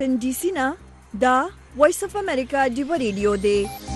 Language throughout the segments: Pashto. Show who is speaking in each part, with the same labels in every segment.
Speaker 1: واشنگټن ډي سي نه دا وایس اف امریکا دی ریډیو دی.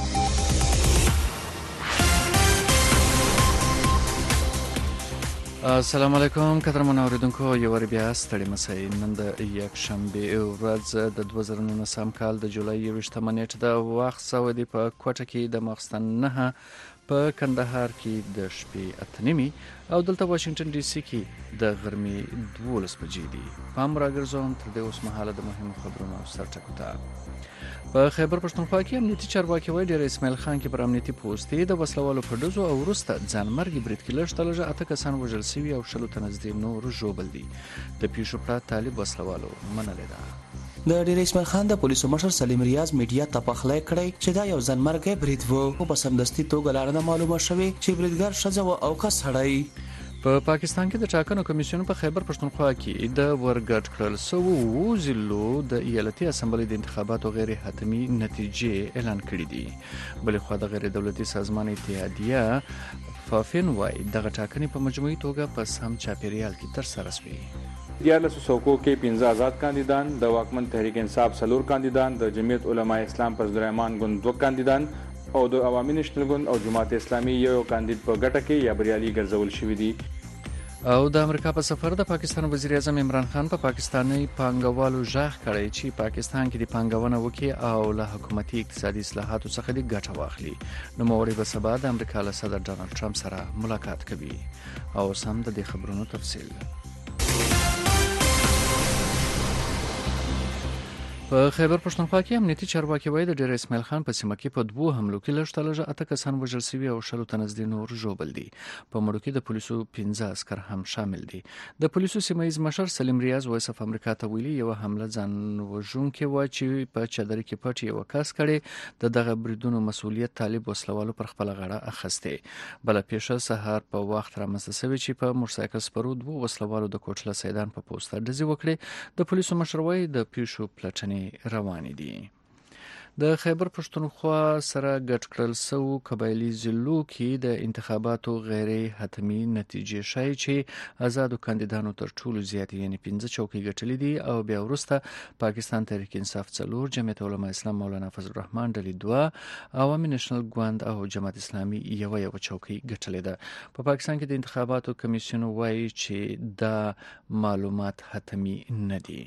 Speaker 2: السلام علیکم قدرمن اوریدونکو، یو ور بیا ستړي مسئ. نن د یک شنبه ورځ د 2019 کال د جولای 28 نیټه د وخت سعودي په کوټه کې د ماخستن 9 په کندهار کې د شپې 8:30 او دلته واشنگټن ډي سي کې د غرمې 12 بجې دي. پام راګرځوم تر دې اوس مهاله د مهمو خبرونو سرټکو ته. په خیبر پښتونخوا کې امنیتي چارواکي وایي ډیر اسماعیل خان کې پر امنیتي پوستې د وسلوالو په ډزو او وروسته ځانمرګي برید کې لږ اته کسان وژل شوي او شلو ته نږدې نور ژوبل دي. د پیښو پرته طالب وسلوالو منلې ده.
Speaker 3: د ډیر اسماعیل خان د پولیسو مشر سلیم ریاض میډیا ته پخلی کړی چې دا یو ځانمرګي برید و او په سمدستي توګه لارنه معلومه شوې چې بریدګر ښځه او کس هړی.
Speaker 2: په پاکستان کې د ټاکنو کمیسیون په خیبر پښتونخوا کې د ورګټ کړل سو ضلعو د ایالتي اسمبلی د انتخاباتو غیر حتمی نتیجې اعلان کړې دي. بل خو د غیر دولتي سازمان اتحادیه فافین وای دغه ټاکنې په مجموعي توګه په سم چاپیریال کې تر سره شوې.
Speaker 4: دیارلس سوکو کې 15 آزاد کاندیدان، د واکمن تحریک انصاف 4 کاندیدان، د جمعیت علماء اسلام فضل الرحمن ګوند 2 کاندیدان او د عوامي نېشنل ګوند او جماعت اسلامي یو کاندید په ګټه کې یا بریالي ګرځول شوی دي.
Speaker 2: او د امریکا په سفر د پاکستان وزیر اعظم عمران خان په پاکستاني پانګوالو ژغ کړی چې پاکستان کې د پانګونه وکړي او له حکومتي اقتصادي اصلاحاتو څخه د ګټه واخلي. نو موري به سبا د امریکا له صدر ډانلډ ټرمپ سره ملاقات کوي. او سم د دې خبرونو تفصیل. په خیبر پښتونخوا کې امنیتي چارواکي وایي د ډیر اسماعیل خان په سیمه کې په 2 حملو کې لږ اته کسان وژل شوي او شلو ته نږدې نور ژوبل دي. په مړو کې د پولیسو 15 عسكر هم شامل دي. د پولیسو سیمایي مشر سلیم ریاض وایس اف امریکا ته ویلي یو حمله ځان وژونکې و چې په چادر کې پټ یو کس کړي. د دغه بریدونو مسؤلیت طالب وسلوالو پر خپل غاړه اخیسته. بل پیښه سهار په وخت رامنځته شوې چې په موټرسایکل سپرو 2 وسلوالو د کوټله سیدان په پوسټر ډزې وکړي. د پولیسو مشر وایي د پیښو پلټنې روانې دي. د خیبر پښتونخوا سره ګډ کړل سو قبایلی ضلعو کې د انتخاباتو غیر حتمی نتیجې شای چې آزادو کاندیدانو تر ټولو زیات یعنی 15 چوکۍ ګټلې دي او بیا وروسته پاکستان تحریک انصاف 4، جمعیت علماء اسلام مولانا فضل الرحمن ډلې 2، عوامي نېشنل ګوند او جماعت اسلامي یو چوکۍ ګټلې ده. په پاکستان کې د انتخاباتو کمیسیون وایي چې دا معلومات حتمی نه دي.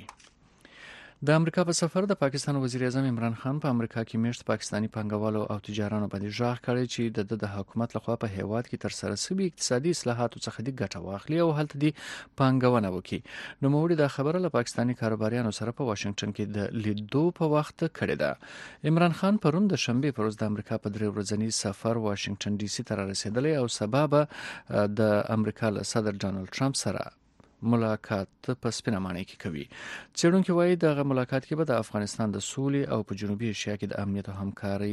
Speaker 2: د امریکا په سفر د پاکستان وزیر اعظم عمران خان په امریکا کې میشت پاکستانی پانګوالو او تجارانو باندې ژغ کړی چې د حکومت لخوا په هیواد کې تر سره شوي اقتصادي اصلاحاتو څخه د ګټه واخلي او هلته د پانګونه وکړي. نو موږ د خبره له پاکستانی کاروباریانو سره په واشنگټن کې د لیدو په وخت کړی ده. عمران خان پرون د شنبه پر ورځ د امریکا په 3 ورځنی سفر واشنگټن ډي سي ته رسیدلی او سبب د امریکا له صدر ډانلډ ټرمپ سره ملاقات په سپینه معنی کې کوي. څېړونکو وایي دغه ملاقات کې به د افغانستان د سولې او په جنوبي ایشیا کې د امنیت او همکارۍ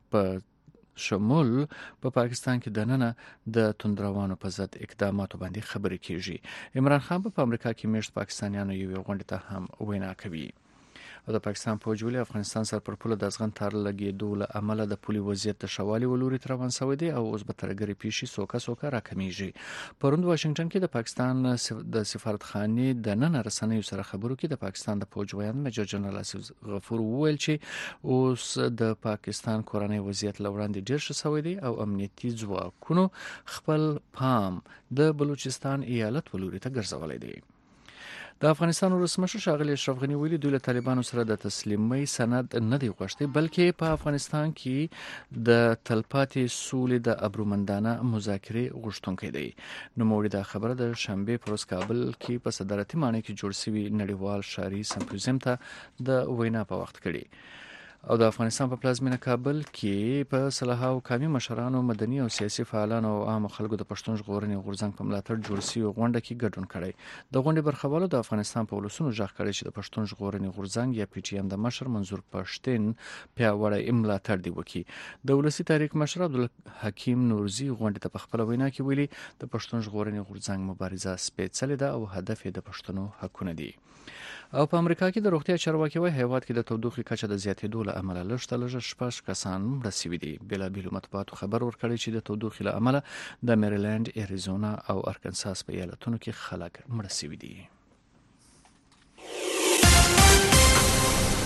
Speaker 2: په شمول په پاکستان کې د ننه د توندروانو په ضد اقداماتو باندې خبرې کیږي. عمران خان په امریکا کې میشت پاکستانیانو یو غونډه ته هم وینا کوي. او د پاکستان په جوړي افغانستان سره پر پوله د ځغن تار لګیدو له عمله د پولي وضعیت د شوالي ولوري تر روان شوی دی او اوس به ترګری پیشي سوکا راکمیږي. پروند واشنگټن کې د پاکستان د سفارتخانې د نن رسنیو سره خبرو کې د پاکستان د فوجویان میجر جنرال اسف غفور وویل چې اوس د پاکستان کورنۍ وضعیت لوړاندې ډیر شوی دی او امنیتي ځواکونو خپل پام د بلوچستان ایالت ولوري ته ګرځولای دی. د افغانستان ولسمشر ښاغلی اشرف غني ویلي دوی له طالبانو سره د تسلیمۍ سند نه دی غوښتي بلکې په افغانستان کې د تلپاتې سولې د ابرومندانه مذاکرې غوښتونکی دی. نو موږ د خبره د شنبه پر ورځ کابل کې په صدارتي معنی کې جوړ شوی نړیوال ښاري سمپوزیم ته د وینا په وخت کړي. او د افغانستان په پلازمینه کابل کې په صلاحو قومي مشرانو مدني او سیاسي فعالانو او عام خلکو د پښتون ژغورنې غورځنګ په ملاتړ جوړ شوی غونډه کې ګډون کړی. د غونډې برخوالو د افغانستان په ولسونو ژغ کړی چې د پښتون ژغورنې غورځنګ یا پی ټی ایم د مشر منظور پښتين پیاوړی ملاتړ دی وکړي. د ولسی تاریخ مشر عبدالحکیم نورزی غونډې ته په خپل وینا کې ویلي د پښتون ژغورنې غورځنګ مبارزه سپیڅلې ده او هدف یې د پښتنو حقونه دي. او په امریکا کې د روغتیا چارواکي وایي هیواد کې د تودوخې کچه د زیاتېدو له امله لږ 6 کسان مړه شوي دي. بېلابېلو مطبوعاتو خبر ورکړی چې د تودوخې له امله د میریلند، اریزونا او ارکنساس په ایالتونو کې خلک مړه شوي دي.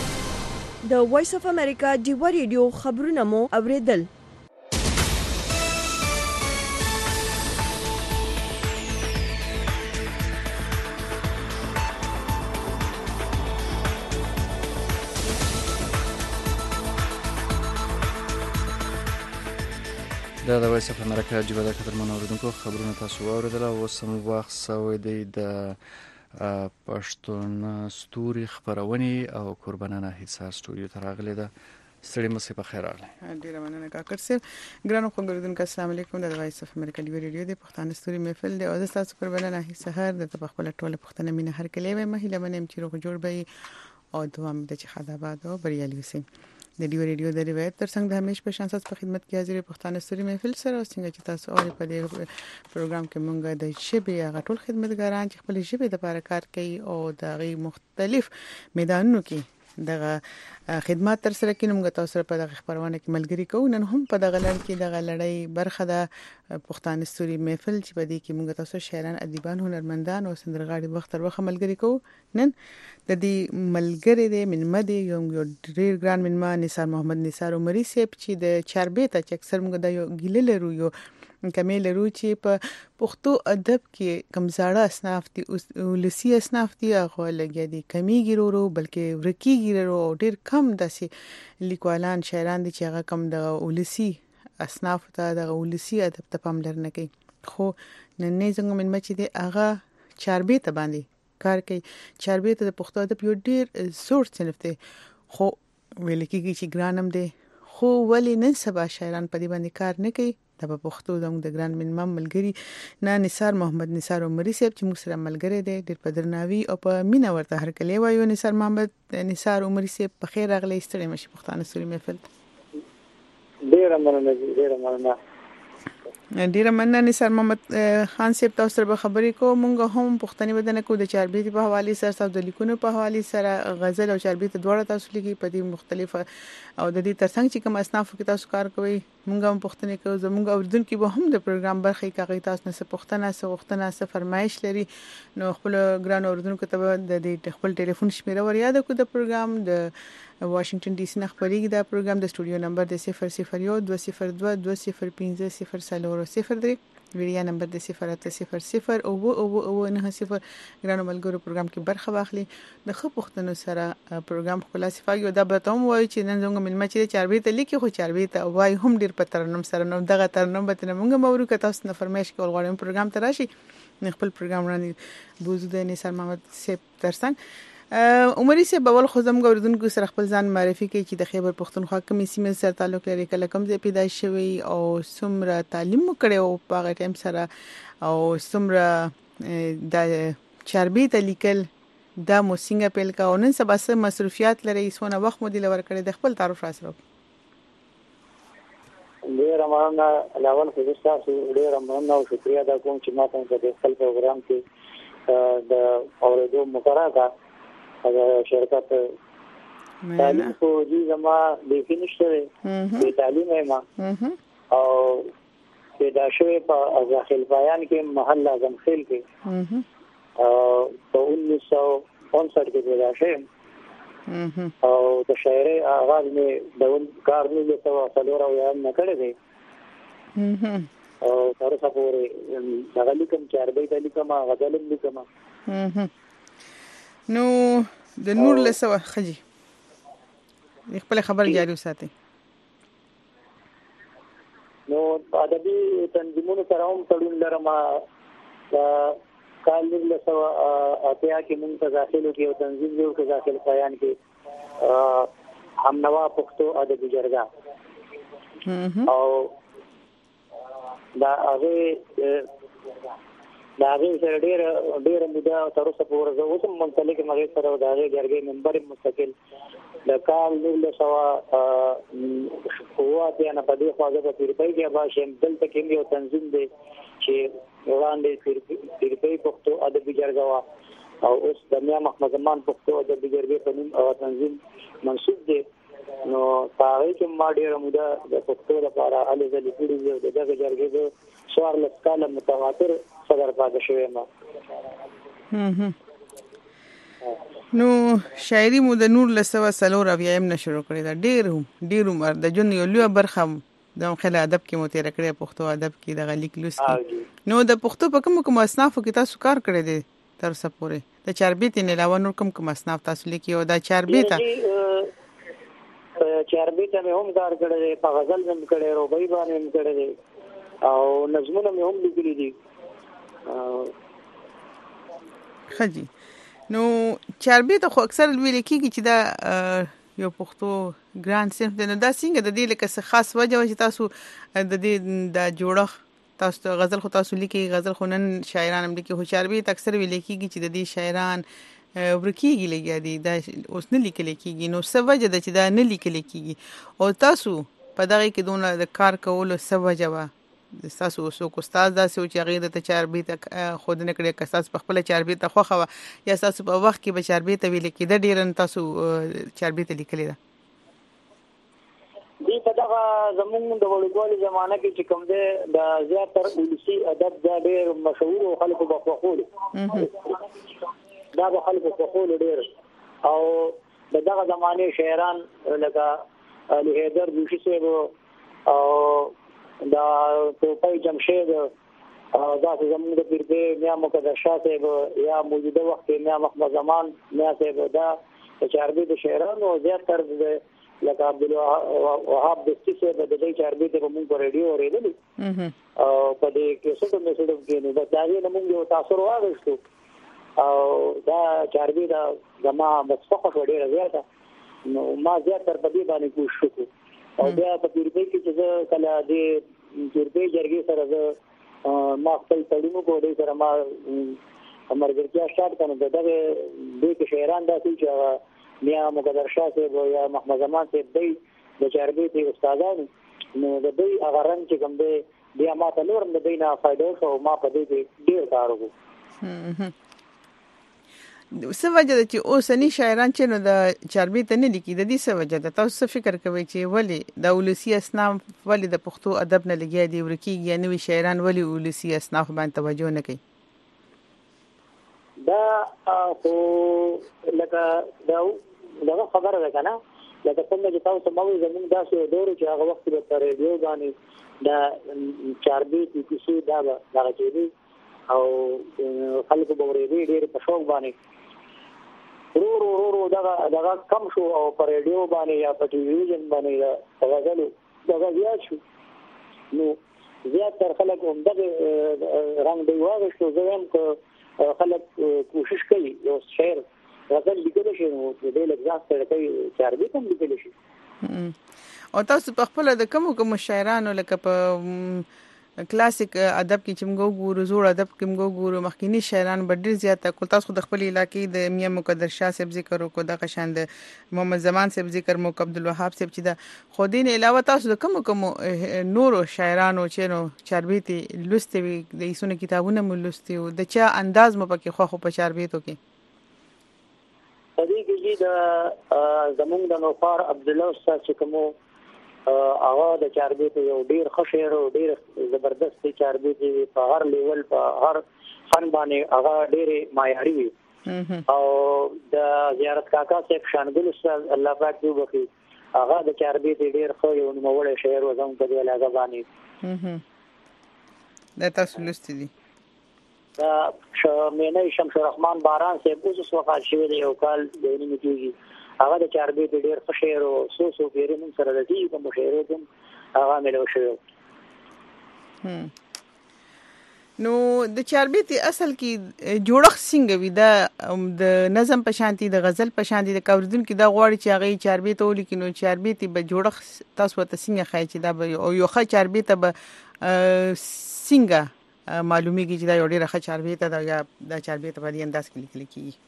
Speaker 1: د وایس اف امریکا ډیوا ریډیو خبرونه مو اوریدل.
Speaker 2: دا د وایس اف امریکا ډیوا د خبرونو اوریدونکو خبرونه تاسو واوریدل او اوس هم وخت سوی دی د پښتون ستوري خبرونه او قربانانه حصار سټوډیو ته راغلی ده. ستړي مو په خیر راغلی.
Speaker 5: ډیره مننه کاکر صاحب. ګرانو خبرونکو السلام علیکم. د وایس اف امریکا ډیوا ریډیو د پښتون ستوري محفل دی او تاسو قربانانه حصار د خپل ټوله پښتنه مینه هر کله وي مهله منم چې روغ جوړ به او دوام د چې خداباد او بریالي وسی. د ډیوا ریډیو د روایت تر څنګ د همیش په شان تاسو په خدمت کې حاضر پښتون ستوري محفل سره څنګه چې تاسو اوري په دې پروګرام کې مونږ د شبي غټول خدمتګاران چې خپل شبي د لپاره کار کوي او د غي مختلف میدانونو کې دغه خدمات تر سره کینو موږ تاسو په دغه خبرونه کې ملګری کوو. نن هم په دغه لړ کې دغه لړۍ برخه د پښتون ستوري محفل چې په دې کې موږ تاسو شاعران ادیبان هنرمندان او سندرغاړي وخت تر وخت ملګری کوو. نن د دې ملګری د منمدي یو ډیر ګران منما نثار محمد نثار عمري صاحب چې د چاربېته چې اکثر موږ د یو ګیله لرو یو کمیل لرو چې په پښتو ادب کې کمزاړه اصناف دي ولسی اصناف دي هغه لګي دي کمیږي ورو بلکې ورکیږي ورو ډیر کم داسې لیکوالان شاعران دي چې هغه کم د ولسی اصناف ته د ولسی ادب ته پاملرنه نه کوي. خو نن نه څنګه من مچ دي هغه چاربېته باندې کار کوي. چاربېته د پښتو ادب یو ډیر زوړ صنف دی خو ویل کېږي چې ګرانم دی خو ولی نن سبا شاعران په دې باندې کار نه کوي. د پښتو د ګران منمم ملګری نه نثار محمد نثار عمري صاحب چې موږ سره ملګری دی ډیر په درناوي او په مینا ورته هر کله وایو. نثار محمد نثار عمري صاحب په خیر راغلی ستړي مشي پښتون ستوري محفل.
Speaker 6: ډیر مننه
Speaker 5: نثار محمد خان صاحب تاسو سره خبرې کوم. موږ هم پښتني بدن کو د چاربېتی په حواله سره تاسو د لیکونو په حواله سره غزل او چاربېتی دواړه تاسو لیکي په دې مختلف او د دې ترڅنګ چې کوم اصناف کې تاسو کار کوي موږ هم پښتني کوو. زموږ اوردونکو به هم د پروګرام برخه کوي. تاسو نه پښتنه فرمایش لري نو خپل ګران اوردونکو ته د خپل ټلیفون شمیره ور یاد کو. د پروګرام د واشنگټن ډي سي نه خبرېږي. دا پروګرام د سټوډیو نمبر د 001 202 205 003 ویډیو نمبر د 0800 او 90 ګرانو ملګرو پروګرام کې برخه واخلي. د خو پښتنو سره پروګرام خلاصيفایو دا به تاسو وایي چې نن څنګه ملما چې چاربېته لیکي خو چاربېته وای هم ډیر په ترنم سره نو دغه ترنم به موږ مورو که تاسو نه فرمایش کول غواړم پروګرام ته راشي خپل پروګرام باندې بوزو د نثار محمد صاحب ترڅنګ عمري صاحب بول خو زموږ اوردونکو سره خپل ځان معرفي کوي چې د خیبر پښتونخوا کومې سیمې سره تعلق لري کله کوم ځای پیدا شوی او څومره تعلیم وکړي او په هغه ټیم سره او څومره د چاربېته لیکل دا مو څنګه پیل کا او نن سبا سره مصروفیات لري سونه وخت مو دی لور کړی د خپل تعارف را سره.
Speaker 6: ډیر مننه الاول خو تاسو ډیر مننه او شکریا دا کوم چې ما ته د خپل پروګرام کې د اوریدو مقرره دا شرکت تعلیم کو جی زما ډیفینیشن دی تعلیم ما او پیدا شوی په ازاخیل بیان کې محل اعظم خیل کې او 1959 کې پیدا شوی او د شاعري آغاز مې د کار نه ته وصلور او یاد نه کړی دی او تر څو پورې هغه لیکم چې عربي ته لیکم غزل لیکم.
Speaker 5: نو د نور له سوا خجي خپل خبر جاری وساتي.
Speaker 6: نو ادبي تنظیمونو سره هم تړون لرم. کال له سوا اتیا کې موږ ته داخلو کې او تنظیم جوړ کړ داخل بیان کې هم نوا پښتو ادبي جرګه او دا هغه سره ډېر موده تر اوسه پورې زه اوس هم منسلک مغه سره د هغه جرګې ممبر مستقل د کال له سوا قوت یا نه پدې خواږه په پیرپای کې باشه دلته کې یو تنظیم دی چې وړاندې پیرپای پښتو ادبي جرګه او اوس د میا محمد زمان پښتو ادبي جرګې په نوم او تنظیم منسوب دی. نو هغه کې ما ډېر موده د پښتو لپاره الې ځلې کړې د دغه جرګې د سوار لسکاله متواتر صدر پاتې شوی ما
Speaker 5: نو شاعري مو د نور لسوه سلور اویایم نه شروع کړی دا ډیر عمر د جون یو لوی برخه د خل ادب کې مو تیر کړی پښتو ادب کې د لیک لوس کې نو د پښتو په کوم اصناف کې تاسو کار کړی دی تر څه پورې د چاربیت نه علاوه نور کوم اصناف تاسو لیکي او د چاربیت
Speaker 6: چاربیت مې هم کار کړی دی په غزل هم کړی روبای باندې هم کړی دی او نظمونه مې هم لیکلي دي
Speaker 5: خجی نو چاربیت خو اکثر ویل کېږي چې دا یو پښتو ګران صنف دی نو دا څنګه د دې لکه خاص وجه چې تاسو د دې د جوړښت تاسو غزل خو تاسو لیکي غزل خو نن شاعران هم لیکي خو چاربیت اکثر ویل کېږي چې د دې شاعران ورکیږي لګیا دي دا اوس نه لیکل کېږي نو څه وجه ده چې دا نه لیکل کېږي او تاسو په دغه کې دونه د کار کولو څه وجه وه تاسو اوسو کو استاد داسې و چې هغې د چاربیت خود نه کړی که تاسو په خپله چاربیت خوښه وه یا تاسو په وخت کې به چاربیت ویل کېده ډېره تاسو چاربیت لیکلې ده
Speaker 6: دی په دغه زمونږ د وړوکوالي زمانه کې چې کوم دی د زیاتر ولسي ادب دا ډېر مشهور او خلکو به خوښول دا به خلکو خوښول ډېر او د دغه زمانې شاعران لکه علي حیدر جوشي صاحب او دا توپای جمشید دا زمونږ د پیربې میا مقدر شاه صاحب یا موجوده وخت کې میا محمد زمان میا صاحب دا د چاربیت شاعرانو زیاتر لکه عبدالوهاب دستی صاحب د دې چاربیت په موږ په ریډیو اورېدلي او په دې کې څه څه میسج کې نو دا هغه موږ یو تاثر واغښتو او دا چاربیت زما مصفقه ډېره زیاته نو ما زیاتر په دې باندې کوشش وکړ او بیا په پیربې کې چې کله د پیربې جرګې سره ما خپل تړونو کو دې سره ما مرګرتیا سٹارټ کړم دغه دې کې شاعران داسې چې میا مقدر شاه صاحب یا محمد زمان صاحب دې د چاربیت استادانو نو د دې هغه رنګ چې کوم دې بیا ما ته نور د دې نه فائدې او ما په دې کې ډېر کار وکړ
Speaker 5: څه وجه ده چې اوسنی شاعران چې نو د چاربیت نه لیکي د دې څه وجه ده تاسو څه فکر کوئ چې ولې د ولسی اصناف ولې د پښتو ادب نه لګیا دي ورکیږي یا نوي شاعران ولې ولسی اصناف باندې توجه نه کوي
Speaker 6: دا خو لکه دا خبره ده کنه لکه څنګه چې تاسو مو زموږ داسې دور چې هغه وخت په ریډیو باندې دا چاربیت کیسې دا راځي او خلکو به ورېدي ډېر په شوق باندې ورو دغه کم شو او په ریډیو باندې یا په ټلویزیون باندې غزل دغه زیات شو نو زیات تر خلک هم دغه رنګ دی واغښتو زه هم که خلک کوشش کوي یو شعر غزل لیکل شي نو د لږ سره کوي چاربیت هم لیکل شي
Speaker 5: او تاسو په خپل د کوم شاعرانو لکه په کلاسیک ادب کې چې موږ ګورو زوړ ادب کې موږ ګورو مخکینی شاعران ډېر زیاته کول تاسو د خپل علاقې د میا مقدر شاه صاحب ذکر وکړو د قشان د محمد زمان صاحب ذکر مو عبدالوهاب صاحب چې د خو دین علاوه تاسو د کوم نورو شاعرانو چې نو چاربیت لوستي د ایسونه کتابونه مو لوستي او د چا انداز مو پکې خو په چاربیتو کې
Speaker 6: دې کې د زمونږ د نوفار عبد الله استاد چې کوم هغه د چاربیت یو ډیر ښه شعر او ډیر زبردست چاربیت په هر لیول په هر فن باندې هغه ډیر معیاري وي او د زیارت کاکا صاحب شانګل استاد الله پاک دې وکړي هغه د چاربیت ډیر ښه یو نوموړی شعر و زموږ په دې علاقه باندې
Speaker 5: دا تاسو لوستي دي
Speaker 6: دا مینه شمس الرحمن باران صاحب اوس وفات شوی دی یو کال د نیمه کېږي هغه د چاربیت ډېر ښه شعر او سو پیری مون سره د دې کوم شعر کوم هغه ملو شو
Speaker 5: نو د چاربیت اصل کې جوړښت څنګه وي د نظم په شانتي د غزل په شانتي د کوردونکو د غواړي چې هغه چاربیت ولیکي نو چاربیت به جوړښت تاسو ته څنګه خای چې دا به یو ښه چاربیت به څنګه معلومیږي چې دا یو ډېر ښه چاربیت ده یا دا چاربیت په دې انداز کې لیکل کیږي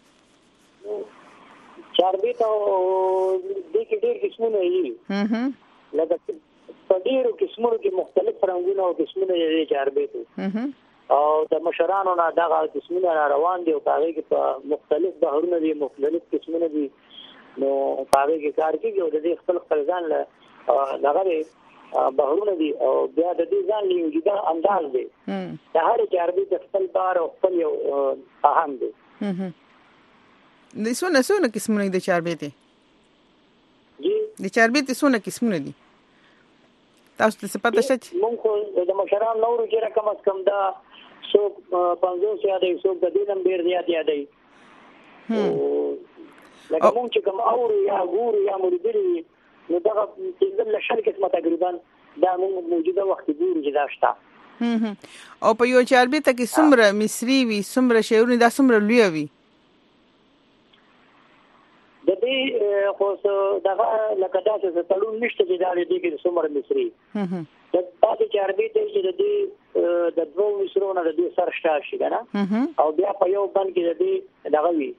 Speaker 6: چاربیت او د کې ډېر قسمونه دي لکه په ډېرو قسمونو کې مختلف رنګونه او قسمونه دي چاربیت او د مشرانو نه دغه قسمونه روان دي او هغه کې په مختلف بهرونه دي مختلف قسمونه دي نو هغه کې کار کوي او د دې خپل ځان له دغه بهرونه دي او بیا د دې ځان له جدا انداز دي د هر چاربیت خپل بار او خپل یو اهم دي
Speaker 5: د څونه قسمونه د چاربیتې
Speaker 6: جی
Speaker 5: د چاربیتې څونه قسمونه دي تاسو ته پته شته
Speaker 6: مونږ خو د مشران نورو چې رقم اس کم دا 150 یادې 100 د دینم ډیر زیات یادې لکه مونږ چې کوم اورو یا ګورو یا مریدلي نو دا د لشل قسمه تقریبا دا مونږ موجوده وخت ګورو چې دا شته
Speaker 5: او په یو چاربیته کې څومره مصری وي څومره شعرونه دا څومره لوی وي
Speaker 6: د دې خو دغه لکه دا چې تلون نشته چې دا دې کې څومره مصری د تاسو چاربیته چې د دې د دوه مصرونه د دې سر شته شي کنه او بیا په یو بند کې د دې دغه وي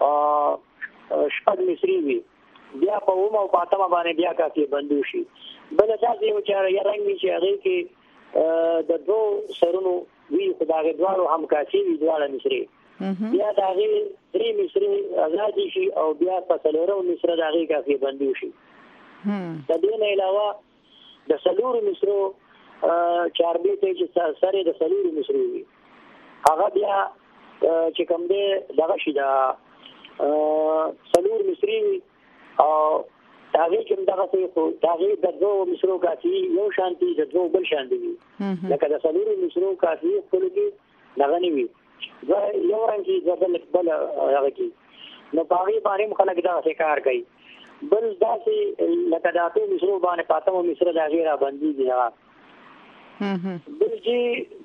Speaker 6: شپږ مصری وي بیا په اومه او پاتمه باندې بیا کافي بندو شي بل دا یو چې یا رنگ چې هغه کې د دوه سرونو وی خدای دوالو هم کافي وي دواله مصری بیا داغه درې مصری آزادي شي او بیا په څلورو مصری داغه کافي بندو شي د دې نه علاوه د سلور مصرو چاربیته چې سره د سلور مصری وي هغه بیا چې کوم دې دغه شي دا سلور مصری او داغه کوم دغه څه داغه د دوه مصرو کافي یو شانتي د دوه بل شانتي وي لکه د سلور مصرو کافي خپل کې دغه نه وي یو رنګي بل هغه کې نو باغی باندې خلک دا کار کوي بل داسې لکه داتو مصرو باندې پاتمو مصر د غیره باندې دي بل چې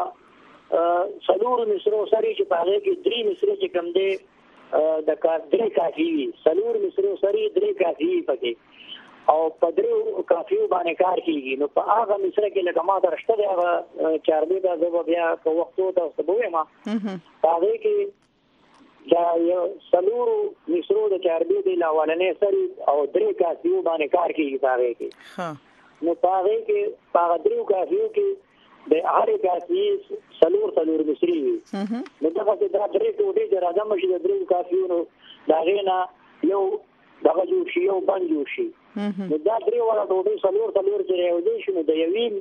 Speaker 6: دا سلور مصرو سری چې باغی کې درې مصر چې کم دي د کار درې کافي سلور مصرو سری درې کافي پکې او پدرو کافي باندې کار کیږي نو په هغه مصر کې لکه ما درشته دی هغه چاربي دا زو بیا په وختو تاسو بوې ما هغه کې دا یو سلور مصرو د چاربي دی لاولنې سری او درې کافي باندې کار کیږي هغه کې نو هغه کې هغه درو کافي کې د هر کافي سلور مصري نو دا چې دا درې ټوټې چې راځم شي د درو کافيونو دا غینا یو دغه جوړ شي یو بند جوړ شي نو دا درې ولا ټوټې سلور چې یو دي شنو د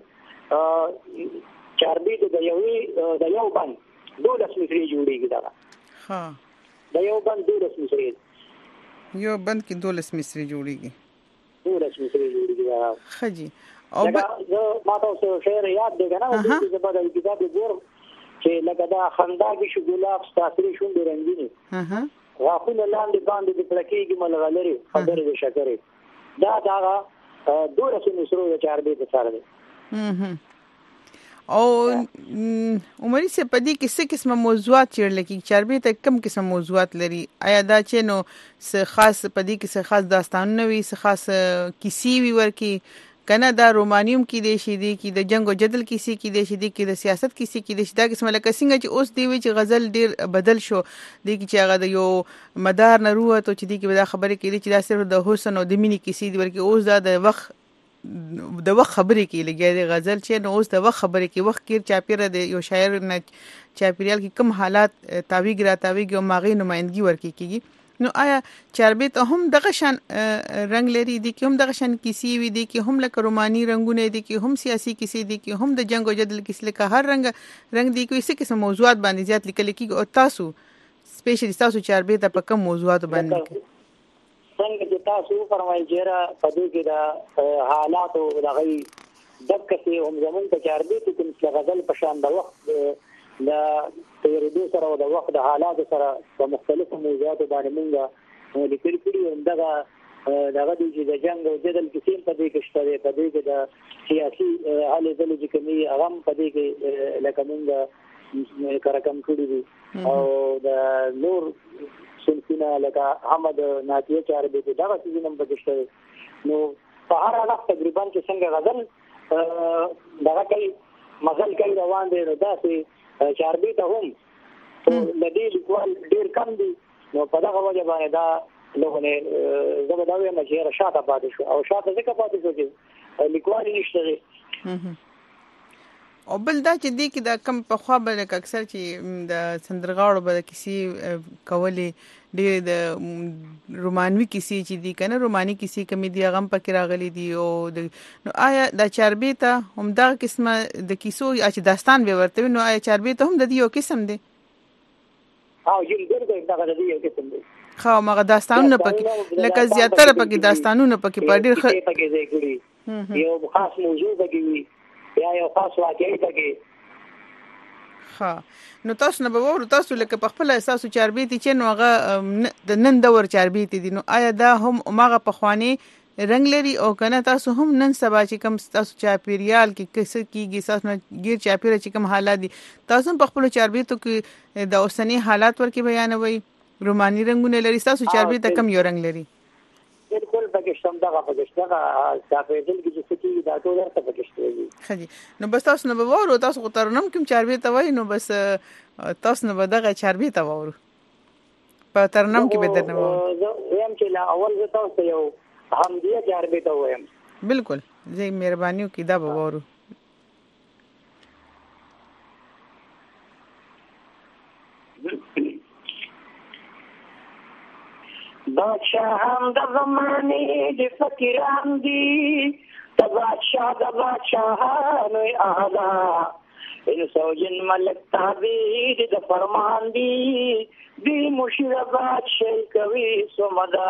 Speaker 6: یوې چاربي د یوې د یو بند 12 مصري جوړيږي دا د یو بند 12 مصري
Speaker 5: یو بند کې 12 مصري جوړيږي
Speaker 6: 12 مصري جوړيږي
Speaker 5: خجي
Speaker 6: او ما تاسو شعر یاد دی کنه او دې په دې کتاب ګور چې لکه دا خندا کې شو ګلاب ستاسو شونډې رنگینی غاخونه لاندې باندې د پلکېږي ملغلري خبرې د شکرې دا 12 مصرو د چاربي په سره دی
Speaker 5: او عمري سے پدې کې څه قسمه موضوعات چیرل کې چاربي ته کم قسم موضوعات لري آیا دا چې نو څه خاص پدې کې څه خاص داستانونه وي څه خاص کیسې وي ورکی کنه دا رومانیوم کې دی شي دی کې د جنگ او جدل کیسې کې دی شي دی کې د سیاست کیسې کې دی شي دا قسمه لکه څنګه چې اوس دی وی چې غزل ډیر بدل شو دی چې هغه د یو مدار نه روته چې دی کې دا خبرې کې چې دا صرف د حسن او د مینې کیسې دی ورکه اوس دا د وخت خبرې کې لګي غزل چې نو اوس د وخت خبرې کې وخت کې چاپیره د یو شاعر نه چاپیریال کې کم حالات تاویګ را تاویګ او ماغي نمائندګي ورکې کیږي نو آیا چاربي ته هم دغه شان رنگ لري دي کې هم دغه شان کیسې وي دي کې هم لکه روماني رنگونه دي کې هم سیاسي کیسې دي کې هم د جنگ او جدل کیسې لکه هر رنگ دي کې څه قسم موضوعات باندې زیات لیکل کېږي او تاسو سپیشلی تاسو چاربي ته په کوم موضوعات باندې
Speaker 6: څنګه چې تاسو فرمایي چې په دې کې د حالات او دغه دغه هم زمون ته چاربي ته کوم غزل په شان د وخت د تیرېدو سره او د وخت د حالات سره په مختلفو موضوعاتو باندې موږ لیکل کړي او دغه د جنگ او جدل کیسې په دې کې شته په دې کې د سیاسي حل ځلې چې کومي هغه په دې کې لکه موږ کارکم کړی دي او د نور سنتونه لکه احمد ناتیه چاربي دغه څه نوم پکې شته نو په هر حالت تقریبا چې څنګه غزل دغه کوي مغل کوي روان دي نو داسې چاربي ته هم د دې لیکوال ډیر کم دي نو په دغه وجه باندې دا لغونه زه به دا وایم چې شاته پاتې شو او شاته ځکه پاتې شو چې لیکوال نشته
Speaker 5: او بل دا چې دی کې دا کم په خوا بل اکثر چې د سندرغاړو به کیسې کولې ډېر د رومانوي کیسې چې دی کنه روماني کیسې کمی دی غم پکې راغلي دي او نو آیا د چاربي ته هم دا قسمه د کیسو چې داستان به ورته نو آیا چاربي ته هم د یو قسم دی
Speaker 6: او یو ډېر دا د یو قسم دی
Speaker 5: خو مغه داستانونه پکې لکه زیاتره پکې داستانونه پکې په ډېر
Speaker 6: پکې ځای کړي یو خاص موضوع پکې وي یا یو خاص واقعي پکې.
Speaker 5: ها نو تاسو نه به وورو تاسو لکه په خپل احساسو چاربېتي چې نو هغه د نن دور چاربېتي دي نو آیا دا هم مغه پخوانی رنگ لري او کنه تاسو هم نن سبا چې کوم تاسو چاپیریال کې کیسه کیږي تاسو غیر چاپیریال چې کوم حالات دي تاسو په خپل چاربېتو کې د اوسنی حالات ورکې بیانوي روماني رنگونه لري تاسو چاربېت کم یو رنگ لري
Speaker 6: بالکل پاکستان دا چاپیریال کې چې څه دا ټول څه پاکستان
Speaker 5: خدي نو بس تاسو نه به وورو تاسو ترنم کوم چاربېت وای نو بس تاسو نه به دغه چاربېت وورو په ترنم کې به درنه وورو
Speaker 6: زم چې لا اول زه تاسو یو همدیه چاربېت وایم
Speaker 5: بالکل زه مهرباني وکړئ دا به وورو
Speaker 6: بادشاہان د زمانه د فقیران دي د بادشاہ د بادشاہانو اعلی انسو جن ملک تعبیر د فرمان دي دی مشربات شي کوي سمدا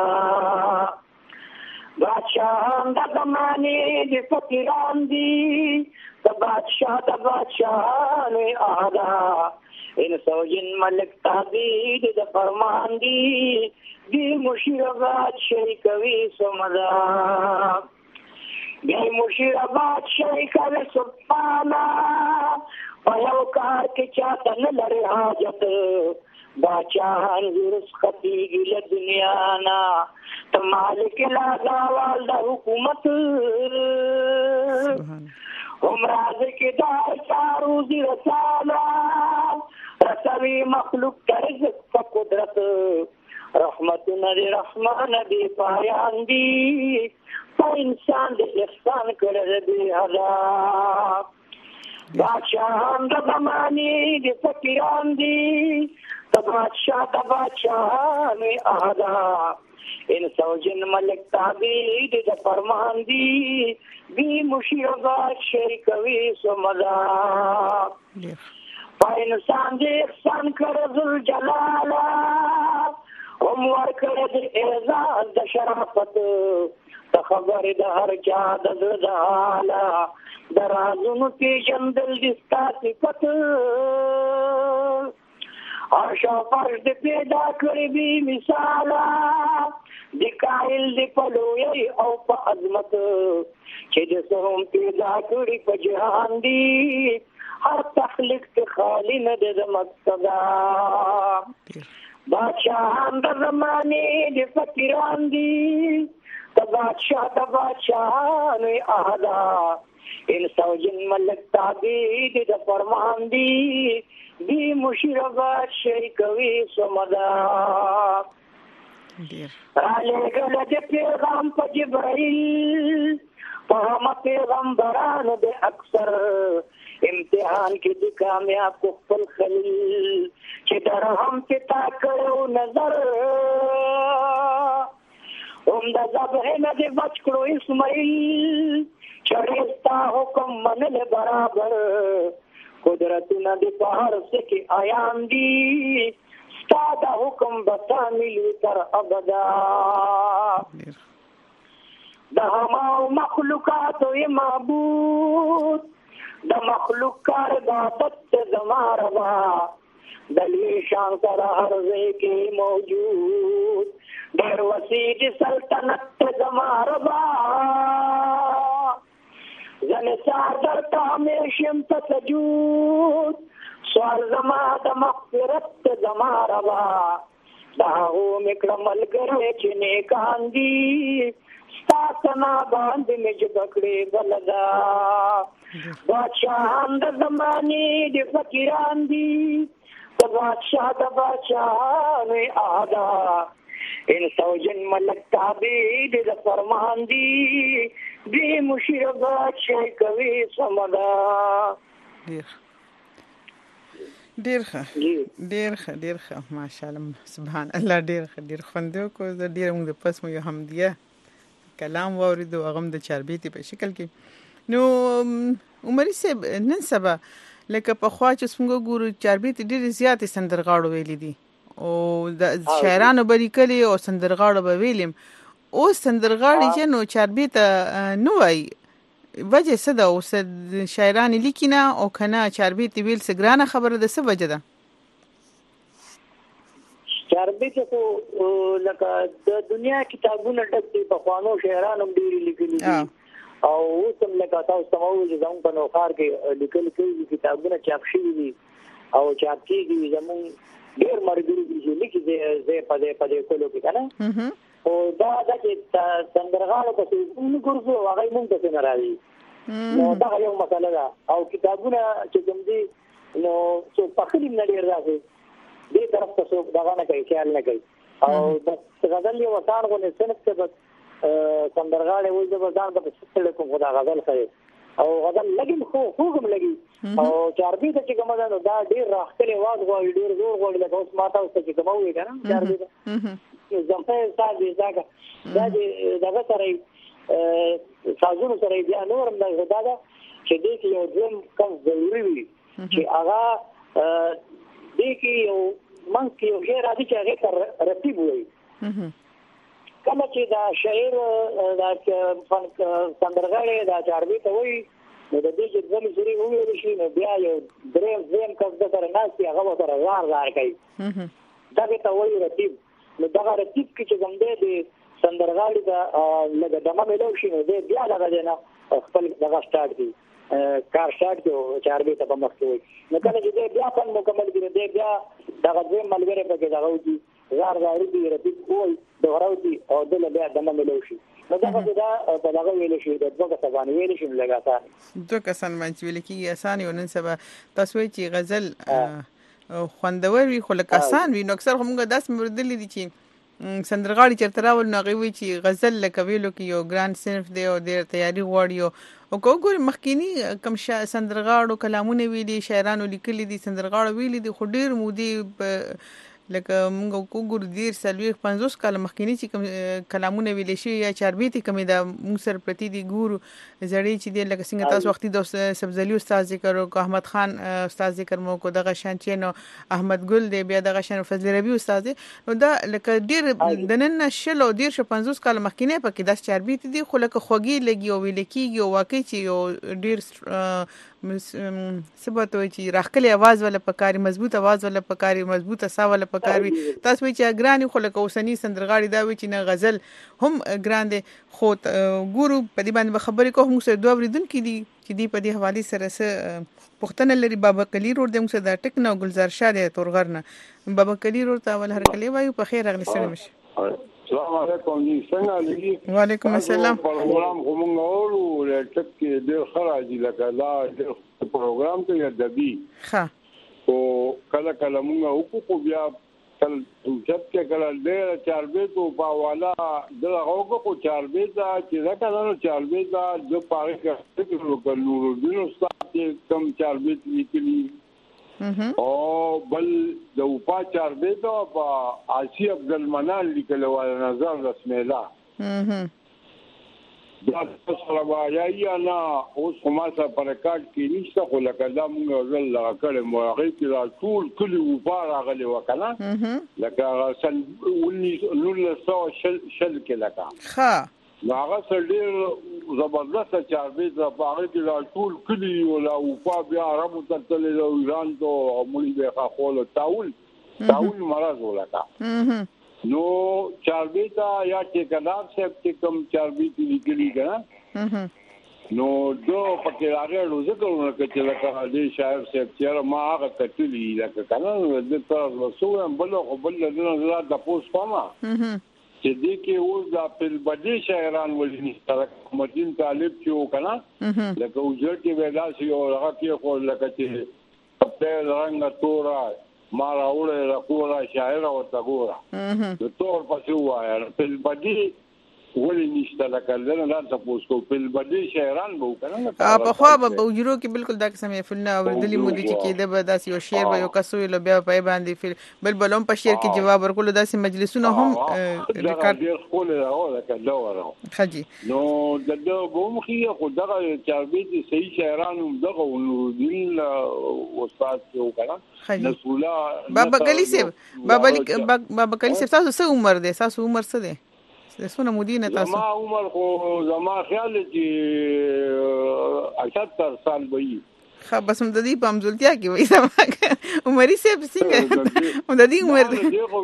Speaker 6: بادشاہان د زمانه د فقیران دي د بادشاہ د بادشاہانو اعلی انسو جن ملک تعبیر د فرمان دي دی مشربات شي کوي سمدا دی مشربات شي کوي سبحانا پيو کار کې چاته نه لري حاجت باچان رزقتي ګل دنیا نا ته مالک لا داوال د حکومت هم راز کې دا چارو دي رساله رسوي مخلوق رزق په قدرت رحمتنا دی رحمان دی پایان دی پا انسان دی احسان کرد دی حدا بادشاہان دا زمانی دی فقیران دی تا بادشاہ دا بادشاہان احدا انسو جن ملک تابی دی دا فرمان دی بی مشیربات شرکوی سمدا پا انسان دی احسان کرد الجلالا هم ورکړه د اعزاز د شرافت ته خبر د هر چا د زړه د رازونو پیژندل دي ستاسو صفت عرش فرش د پیدا کړی بي مثال د قائل د پلوی او په عظمت چې د سوم پیدا کړی په جهان دی هر تخلیق ته خالی نه د مقصدا بادشاہان د زمانه د فقیران دي د بادشاہ د بادشاہان اعلی انسو جن ملک تعبیر د فرمان دي دی مشربات شي کوي سمدا علی گله د پیغام په جبرائیل په پیغمبران د اکثر امتحان کې د کامیاب کو خپل خلیل چې درهم پتا کړو نظر هم د ذبح نه د بچ کړو اسماعیل چړېستا حکم منل برابر قدرتونه د بهر سکه آیان دي ستا د حکم بتا ملي تر ابدا د هماو مخلوقات او معبود د مخلوق کار عبادت زماروا دلی شان سره هر ځای کې موجود ډېر وسیج سلطنت زماروا زنه ساده تامیشم ته سجود سوال زما د مغفرت زماروا دا هو میکړه ملګری چې نه کاندي ستاسنا باندې مې جبکړې بلدا بادشاہان د زمانه د فقیران دي د بادشاہ د بادشاہان اعلی انسو جن ملک تعبیر د فرمان دي دی مشربات شي کوي سمدا
Speaker 5: ډیر ښه ماشاءالله سبحان الله ډیر خوندو کو ډیر موږ د پس مو حمدیه کلام واوریدو هغه د چاربېتي په شکل کې نو عمري صاحب نن سبا لکه په خوا چې څنګه ګورو چاربېتي ډېر زیاتې سندرغاړو ویلي دي او د شاعرانو بری کلی او سندرغاړو به ویلم او سندرغاړي چې نو چاربي ته نو وای وجه څه ده او شاعران لیکینه او کنه چاربي ته ویل سګرانه خبره ده څه وجه ده
Speaker 6: چاربي ته لکه د دنیا کتابونه ډک دي په خوانو شاعرانو ډېری لیکلي دي او اوس هم لکه تاسو ته وایي چې زموږ په نوښار کې لیکل کېږي کتابونه چاپ شوي دي او چاپ کېږي زموږ ډېر مرګري دي چې لیکي زه پدې کولو کې کنه او دا چې سندرغاړو په څیر ګورځو هغه مونږ ته نه راځي نو دا یو مسله ده او کتابونه چې کوم دي نو څو پخلیم نه ډېر راځي دې طرف ته څو دا نه کوي خیال نه کوي او د غزل یو وطن غو نه څنګه سندرغاړي وایي د ځان په څه کوم خدا غزل کوي او غزل لګي خو هم لګي او چاربي ته چې کوم ده دا ډیر راخلي واز غوړي ډیر زور غوړي لکه اوس ماته اوس چې کوم وي کنه چاربي ته زمپه ساده ځکه دا دغه سره سازونو سره بیا نورم دا ده چې دې کې یو ځم کم ضروري وي چې هغه دې کې یو منځ کې یو شی راځي چې هغه رتیب وي کله چې دا شاعر دا سندرغاړي دا چاربي ته وایي نو د دې چې ځل سری وویل شي نو بیا یو دریم کس د سره ناسي هغه سره زار کوي دا ته وایي رتیب نو دا رتیب کې چې کوم دی سندرغاړي دا لږه دمه ملو شي نو دې بیا دا نه خپل دغه سٹارټ دی کار سٹارټ دی چاربي ته په مخ کې وي نو کله چې بیا فن مکمل کړي دی بیا دغه ځای ملګری په کې دغه وږي زار دی رتیب وایي دوراو دي او دل بیا دمه ملو شي نو دا په دغه ویل شي د دوه کسان ویل شي لګاته
Speaker 5: دوه کسان باندې ویل کی آسان یو نن سبا تاسو چې غزل خوندور وي خو لکه آسان وي نو اکثر همغه داس مردل دي چې سندرغاړي چرته راول نو غوي چې غزل لکه ویلو کې یو ګران صنف دی او د تیاری غوړیو او کوګور مخکینی کم سندرغاړو کلامونه ویلي شاعرانو لیکلي دي سندرغاړو ویلي دي خو ډیر مودي لکه موږ کوګور دیر سلوي 50 کال مخکینی چې کلامونه ویل شي یا چاربي ته کمی دا موږ سر پرتی دي ګورو زړی چې دی لکه څنګه تاسو وختي د سبزلی استاد ذکر او احمد خان استاد ذکر مو کو دغه شان چې نو احمد ګل دی بیا دغه شان فضل ربی استاد نو دا لکه ډیر دنن شل او ډیر 50 کال مخکینی پکې د چاربي ته دي خو لکه خوږی لګي او ویل کیږي او واقعي چې ډیر سبات وي چې راخلي आवाज ولا پکاري مضبوط आवाज ولا پکاري مضبوطه سا ولا پکاري تاسو وي چې ګراني خو لکه اوسنی سندرغاړي دا وي چې نه غزل هم ګران دي خو ګورو په دې باندې خبرې کوم سره دوه وریدون کې دي چې دی په دې حواله سره سره پښتنه لري بابا کلی روډ د موږ د ټکنو گلزار شاده تورغرنه بابا کلی روډ ته ول هر کلی وایو په خیر اغلی سره مش
Speaker 7: السلام علیکم جی څنګه لګي
Speaker 5: وعلیکم السلام
Speaker 7: پروګرام کوم اورو لټک کې ډېر خراجي لکه دا پروګرام ته یادبي
Speaker 5: ها
Speaker 7: او کله کله موږ حقوق بیا کل چت کې کله ډېر چاربي تو باوالا دغه کو چاربي دا چې دا کله چاربي دا د پاره کې نور دین استاد کم چاربي لیکلي او بل د وپا چاربي دا په عاصی عبد المنان لیکلو نظر رسم الله دا سره وايي انا اوس کومه پر کارت کې نشته خو لکه دا موږ ځل لا کړه موږ کې را ټول کلی وپا راغلي وکړه لکه سن 1900 شل کې لکه
Speaker 5: ها
Speaker 7: هغه سړي زبردست چاربي دا هغه کې را ټول کلی ولا وپا بیا عربو ته له ایران ته مولي به خپل تاول مرز ولکه نو چاربي تا یا ټیکدار صاحب چې کوم چاربي دي لیکلي کنه نو دو پکې راغلو ذکرونه چې لکه دې شاعر صاحب چې ما هغه کتلی لکه کنه د تر وسوم بل نه د پوس پما چې دې کې اوس د خپل بدی شاعران ولني سره مدین طالب چې وکنه لکه وجر کې ویلا شي او هغه کې خو لکه چې په رنګ تورا ما راوړل راکورا شاعر او تاګورا د تور پسې وایا په بدی ولې نشته لکه نه تاسو کو په بدې شهران به وکنه
Speaker 5: په خو به وجرو کې بالکل دا قسم فلم اوریدلی مو دي چې کېده به داسې یو شعر به یو کسو له بیا په باندې بل هم په شعر کې جواب ورکول داسې مجلسونه هم
Speaker 7: ریکارډ ډیر خول راو لکه دا ورو
Speaker 5: خجی
Speaker 7: نو دغه بومخي خو دغه چاربې دي صحیح شهران هم دغه نورالدین استاد وکړه نسولا
Speaker 5: بابا کلی صاحب تاسو څه عمر دی تاسو عمر څه دی سونه مدینه تاسو
Speaker 7: ما عمر خو زما خیال چې 78 سال وي
Speaker 5: خا بس هم د دې په امزولتیا کې وای زما عمرې سه څنګه هم د دې عمر
Speaker 7: دی خو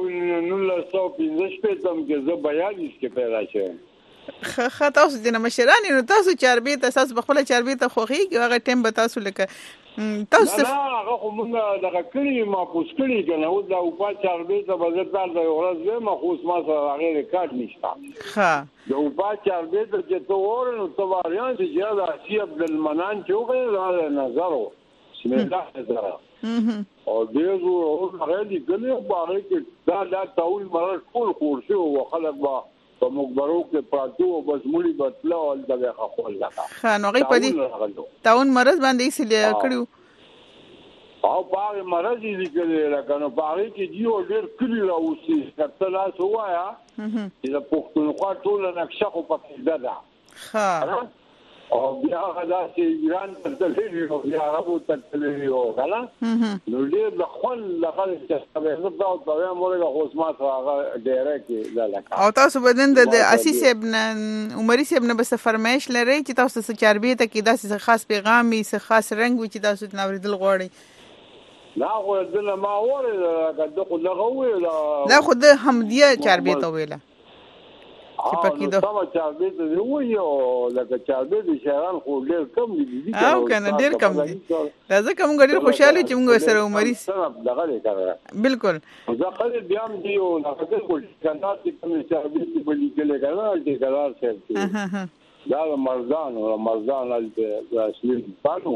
Speaker 7: 1915 تم کې زه 42 کې پیدا شوم
Speaker 5: خا تاسو د مشران نو تاسو چاربې ته اساس بخله چاربې ته خوخي کې هغه ټیم به تاسو لکه تاسو
Speaker 7: نه هغه خو موږ دغه کړی ما پوس کړی کنه او دا په چاربې ته بزرګ د ورځ ما خو ما سره هغه ریکارډ نشته
Speaker 5: ها
Speaker 7: د په چاربې ته چې تو ورنو تو واریان چې دا سی عبد المنان چوغه نظر سمه ده او دیغه او هغه دي ګلې باغ کې دا تاول مرز ټول خورشي او خلک با په مقبرو کې پاتو او بس مولي بتلا او دغه خپل لگا
Speaker 5: خان هغه پدې تاون مرز باندې ایسه کړو
Speaker 7: او باغ مرز دې کړي لکه نو باغ کې دیو ډېر کلی راوسی کتلا سوایا چې د پښتونخوا ټول نقشه خو پکې ده
Speaker 5: ها
Speaker 7: او بیا غدا چې ایران ته تللی او بیا عربو ته تللی او غلا نو دې د خپل لغل چې به زه دا په موږ د اوسمات هغه ډیره کې لا لکه
Speaker 5: او تاسو بدن د اساس ابن عمرې ابن بس فرمایش لري چې تاسو څه چاربې ته کې داسې خاص پیغام می څه خاص رنگ و چې تاسو ناوریدل غواړي
Speaker 7: لا خو دلته ما وره دغه لغوي
Speaker 5: لا خو د حمدیه چاربې ته ویله چې پکې
Speaker 7: دا سم چاربې ته وي او لکه چاربې د شهران خو ډېر کم دي
Speaker 5: او کنه ډېر کم دي دا ځکه موږ ډېر خوشاله چې موږ سره عمرې
Speaker 7: دغه لري بالکل دا خلک بیا هم دی او لکه ټول کنده چې کوم چاربې په لیکل کنه چې قرار شي دا مرزان د اصلي پانو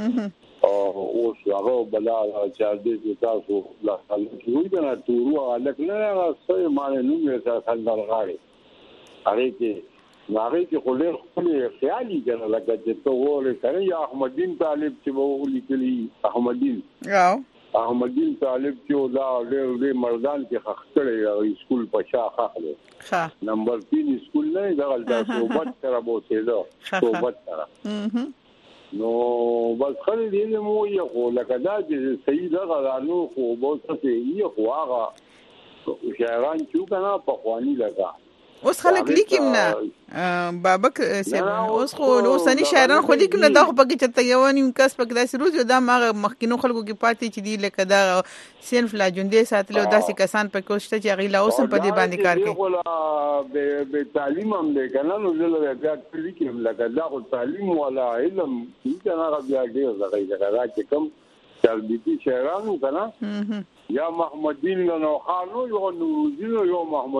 Speaker 7: او هغه بلا چاربې تاسو لا خلک وي دا تورو الک نه راځي معنی نو یې څنګه غاړي هغه کې خو له خپل خیالي کنه لکه چې ته وره کنه یا احمدین طالب چې وو لیکلي احمدین طالب چې دا له مردان کې خختړې سکول په شا خخله نمبر 3 سکول نه دا صحبت سره بوته صحبت سره نو بس خلک دې مو یو خو لکه دا چې صحیح دا غوانو خو بوته یې خو هغه شهران چې کنه په خواني لگا
Speaker 5: اوس خلک لیکم نه بابک اوس خو اوسنی شاعران خو لیکم نه دا خو پکې چته یو نیم کس پکې داسې روز دا ماغه مخکینو خلکو کې پاتې چې دی لکه دا سینف لا جوندې ساتلو داسې کسان پکې اوسته چې غیلا اوسم په دې باندې کار کوي
Speaker 7: به تعلیم هم دی کنه نو زله بیا لیکم لکه دا خو تعلیم ولا علم چې نه بیا ډیر زغی چې کوم تربیتی شاعرانو کنه یا محمدین نو خانو یو نورالدین یو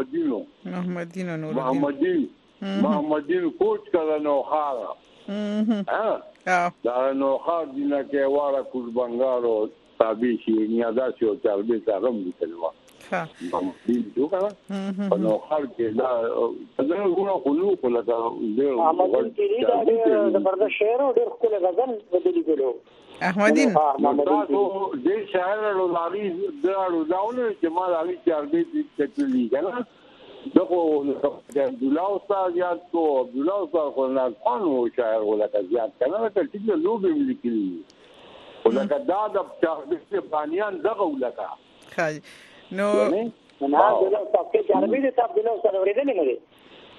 Speaker 7: محمدین کوچ کړه نو خارا دا نو خار دینه کې واره کوز بنگارو تابع شي نیادا شو چاربې سره هم لیکلوا محمدین جو کنه نو خار کې دا څنګه غوړو خلو لکه
Speaker 6: محمدین کې دا زبردست شعر او ډېر خپل غزل بدلی کړو
Speaker 5: احمدین
Speaker 7: تاسو دې شاعر له لاري داونه چې ما لاري چاربې تکلی کنه دغه د عبد الله استاد یاد کو عبد الله استاد خو نه فن او شاعر ولکه زیات کنه چې لوګي لیکلي ولکه دا د چاربې بانیان دغه ولکه
Speaker 5: خای نو
Speaker 6: نه دغه تاسو چاربې ته عبد الله استاد ورېدل نه دي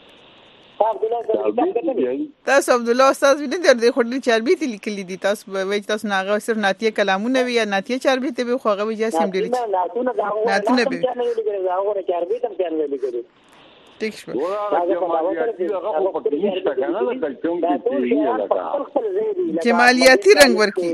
Speaker 5: تاسو عبد الله استاد ویني درې خوري چاربې ته لیکلي دي تاسو وایي تاسو ناغه صرف ناتیه کلامونه وی یا ناتیه چاربې ته به خوغه وي یا سیم ډیری ناتونه به
Speaker 6: هغه چاربې ته ځان لیکلي
Speaker 5: ټیک شو جمالیاتی رنگ ورکی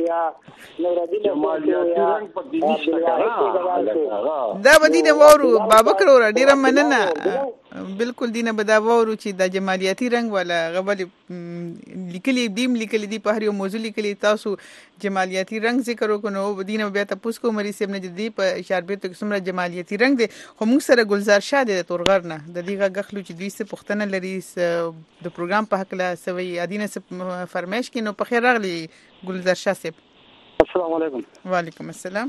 Speaker 5: دا به دینه وورو بابکر ور ډیره مننه بالکل دینه به دا وورو چې د جمالیاتی رنگ ولا غبل لیکلي دي په هر یو موضوع لیکلي تاسو جمالیاتي رنگ ذکر وکړو دینه بیا تاسو کو مری سیب نه جدي په اشاربیت کې څومره جمالیاتي رنگ دي خو موږ سره گلزار شاه د تورغر نه د دې غخلو چې دوی څه پښتنه لري د پروګرام په حق لا سوي ادینه څه فرمایش کینو په خیر راغلی گلزار شاه صاحب
Speaker 6: السلام علیکم.
Speaker 5: وعلیکم السلام.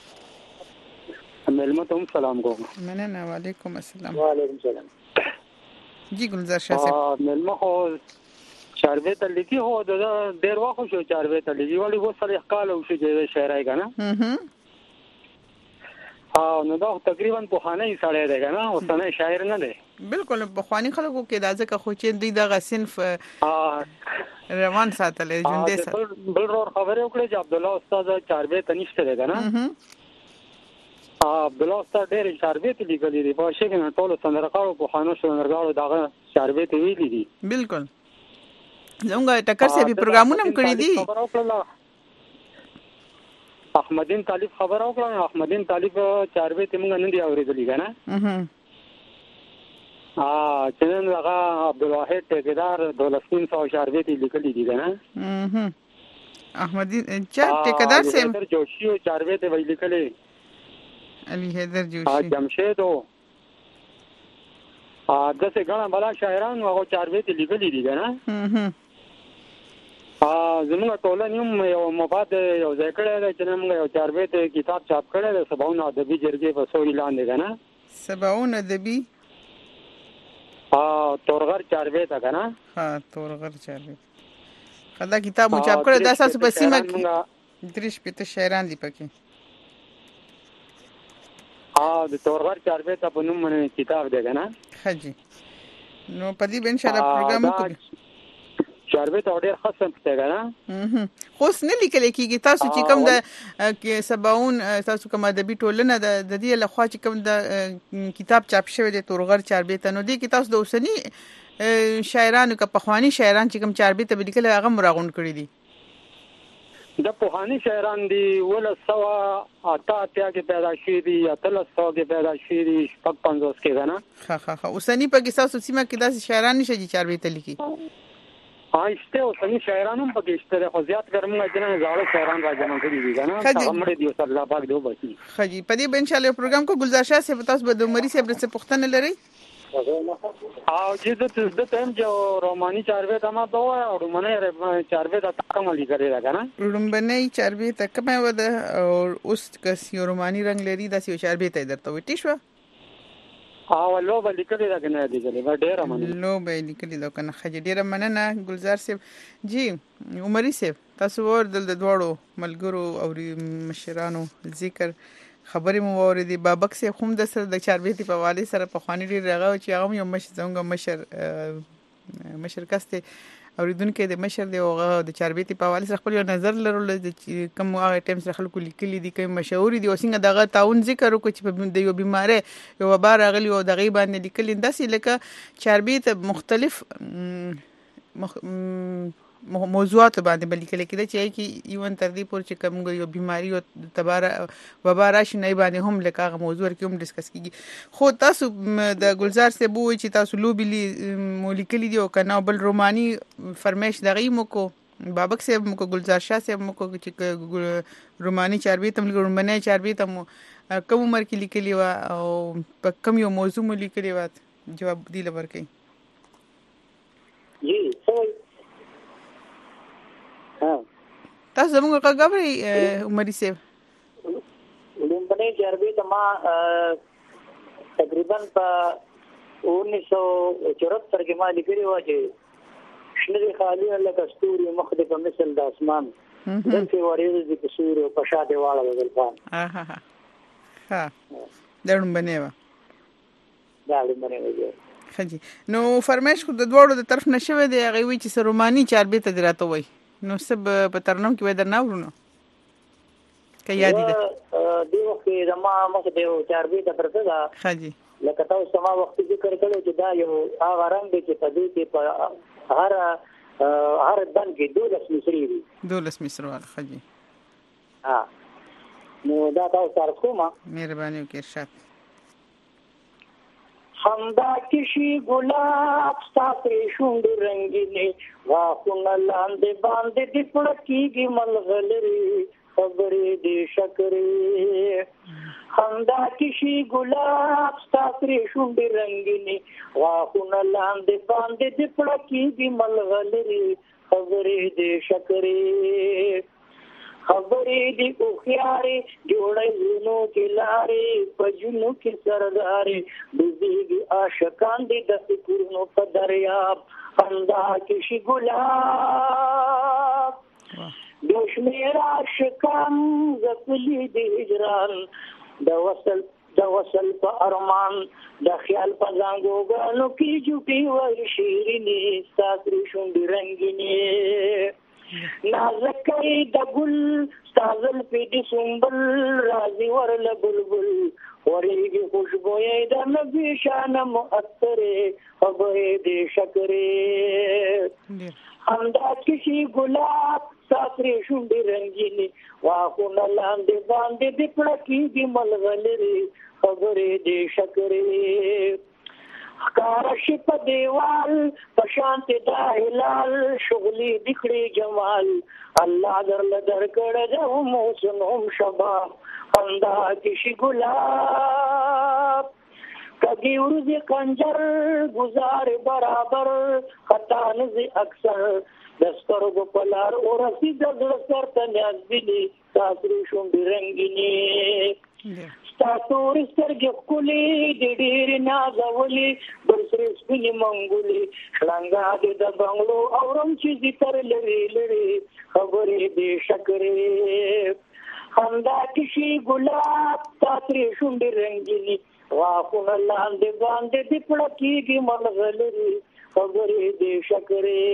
Speaker 6: ملما ته سلام کوم.
Speaker 5: مننه. وعلیکم السلام.
Speaker 6: وعلیکم السلام.
Speaker 5: جی گلزار شاه صاحب
Speaker 6: ملما خو چاربه ته لیکي هو د ډیر وخت شو چاربه ته لیکي ولی وو سره ښکاله وشو چې شاعرای کنه نو دا تقریبا په خانه یې سړی دی کنه او سنه شاعر نه دی
Speaker 5: بالکل په خواني خلکو کې دا ځکه خو چې دوی دغه صنف روان ساتلې ژوندې ساتل
Speaker 6: بل رور خبرې وکړې چې عبد الله استاد چاربه ته نشته دی کنه عبد الله استاد ډېر چاربه ته لیکلي دي په شي کې ټول سندرغاړو په خانو سندرغاړو دغه چاربه ته ویلي دي
Speaker 5: بالکل زموږ ټکر سه به پروګرامونه هم کړی دي
Speaker 6: احمدین طالب خبر او کړه احمدین طالب چاربه ته موږ نه دی اورېدلی کنه چې هغه عبد الواحد ټیکدار دولسین سو چاربه ته لیکلي دي کنه
Speaker 5: احمدین ټیکدار سه
Speaker 6: حیدر جوشی چاربه ته ویل لیکلي
Speaker 5: علي حیدر جوشی
Speaker 6: جمشید دغه غنا بلا شاعران هغه چاربه ته لیکلي دي کنه زموږ ټولنې هم یو مفاد یو ځای کړی دی چې موږ یو چاربه ته کتاب چاپ کړی دی سباون ادبي جرګې په سوري لاندې کنه
Speaker 5: سباون ادبي
Speaker 6: تورغر چاربه ته کنه
Speaker 5: تورغر چاربه خدا کتاب مو چاپ کړی دا اساس په سیمه کې درش پته شاعران دي پکې
Speaker 6: د تورغر چاربه ته په نوم باندې کتاب دی کنه
Speaker 5: خجی نو پدې به ان شاء الله پروګرام وکړو
Speaker 6: چاربه ته ډېر خاصه پته کنه
Speaker 5: خو نه لیکل کېږي تاسو چې کوم د سباون تاسو کوم ادبي ټولنه د دې لخوا چې کوم د کتاب چاپ شوی د تورغر چاربه ته نو دې کې تاسو د اوسنی شاعرانو کا پخوانی شاعران چې کوم چاربه ته لیکل هغه مراغون کړی دي
Speaker 6: د پخوانی شاعران دي ول سوا اتا کې پیدا شوی دي اتل سو کې پیدا شوی دي 55 کې کنه
Speaker 5: ها اوسنی په کې تاسو سیمه کې داسې شاعران نشي چې چاربه ته لیکي
Speaker 6: آیسته او سمي شاعرانو په کې شته خو زیات ګرمه جنې زاړه شاعران راځم کړی دي کنه هغه مړ دي صلی الله پاک دی وباسي
Speaker 5: خجی په دې ان شاء الله پروګرام کو گلزار شاه سے تاسو به د عمرې سے برسه پښتنه لري
Speaker 6: او چې د ټیم جو روماني چاربه ته ما دوه او روماني چاربه ته کوم لیکل راغنه
Speaker 5: روماني چاربه ته کومه وده او اوس کس یو روماني رنگ لري د سی چاربه ته درته وتی شو
Speaker 6: لو به لیکلي دا کنه دي کله ډېر مننه
Speaker 5: لو به لیکلي دا کنه خجی ډېر مننه گلزار صاحب جی عمرې صاحب تاسو ور د دوړو ملګرو او مشرانو ذکر خبرې مو اوریدي بابک صاحب هم د سره د چاربېتی په والي سره په خواني ډېر راغو چې هغه یو مشر کسته اوریدونکو د مشر دی او د چاربېتی په والي سره خپل نظر لرل چې کوم هغه ټیم سره خلکو لیکلي دي کوم مشهور دي او څنګه دغه تعاون ذکر وکړي چې د یو بیماری یو وبا راغلی او دغه باندې لیکلي داسې لکه چاربېت مختلف موضوعات باندې بلیکل کېده چې ایون تر دې پورې چې کوم یو بیماری او تبار وبا راشي نه باندې هم لکه هغه موضوع کې هم ډیسکس کیږي خو تاسو د گلزار سے بو چې تاسو لوبلی مولیکلی دی او کنه بل رومانی فرمایش دغه مو کو بابک سے مو کو گلزار شاه سے مو کو چې رومانی چاربې تم رومانی چاربې تم کوم عمر کې لیکلی و او په کوم یو موضوع مو لیکلی و جواب دی لور کوي
Speaker 6: جی
Speaker 5: تاسو زموږ غوړی عمرې صاحب
Speaker 6: لومبني چاربې ته ما تقریبا په 1974 کې ما لیکلي و چې شنه خالی لکه ستوري مخ دې په مثل د اسمان دغه وریځ دې په سور او په شاته واړه بدل پان
Speaker 5: ها لومبني و
Speaker 6: دا لومبني و
Speaker 5: خجی نو فرمایش خو د دوړو د طرف نشوي دی هغه وی چې روماني چاربې ته دراته وای نو سب په ترنم کې ودر نه ورونو کې یاد دي
Speaker 6: دی وخت د ما مخ دی چاربې ته پرته دا
Speaker 5: خجی
Speaker 6: لکه تاسو سما وخت ذکر کړو چې دا یو هغه رنگ دی چې په دې کې په هر دن کې 12 مصری دي
Speaker 5: 12 مصری وال خجی
Speaker 6: نو دا تاسو سره کومه
Speaker 5: مهرباني وکړئ ارشاد
Speaker 6: همدا کشي ګلاب ستا پرې شونډې رنګینې غاښونه لاندې باندې د پړکېږي ملغلرې خبرې دې شکرې همدا کشي ګلاب ستا پرې شونډې رنګینې غاښونه لاندې باندې د پړکېږي ملغلرې خبرې دې شکرې خبرې دې اوښیارې جوړوي نو کې لارې په جنو کې سردارې ډوبېږي عاشقان دې د فکرونو په دریاب همدا کشي ګلاب بې شمېره عاشقان ځپلي د هجران د وصل په ارمان د خیال په زانګوګانو کې جوټې وای شیرینې ستا پرې شونډې رنګینې نازکې د ګل ستا زلفې د سنبل راځي ورله بلبل ورېږي خوشبویې د نبي شانه مؤثرې خبرې دې شکرې همدا کشي ګلاب ستا پرې شونډې رنګینې غاښونه لاندې باندې د پړکېږي ملغلرې خبرې دې شکرې ښکاره شي په دیوال په شانتې دا هلال شغلې دکړې جمال الله درله درکړه د هم حسن هم شباب همدا کشي ګلاب کدی ورځې کنجر گزار برابر خطا نزي اکثر دسترګو پلار اورسي د زړه سر ته نازلي تاسو شوندې رنگینې تاسو ورسترګې خولې د ډېر نازولې برسرې سپینې منګولې شلنګا دې د بنگلو اورم چې دې تر لري لري خبرې دې شکرې همدا کشي ګلاب تاسو شوندې رنگینې غاښونه لاندې باندې د پړکېږي ملغلرې خبرې دې شکرې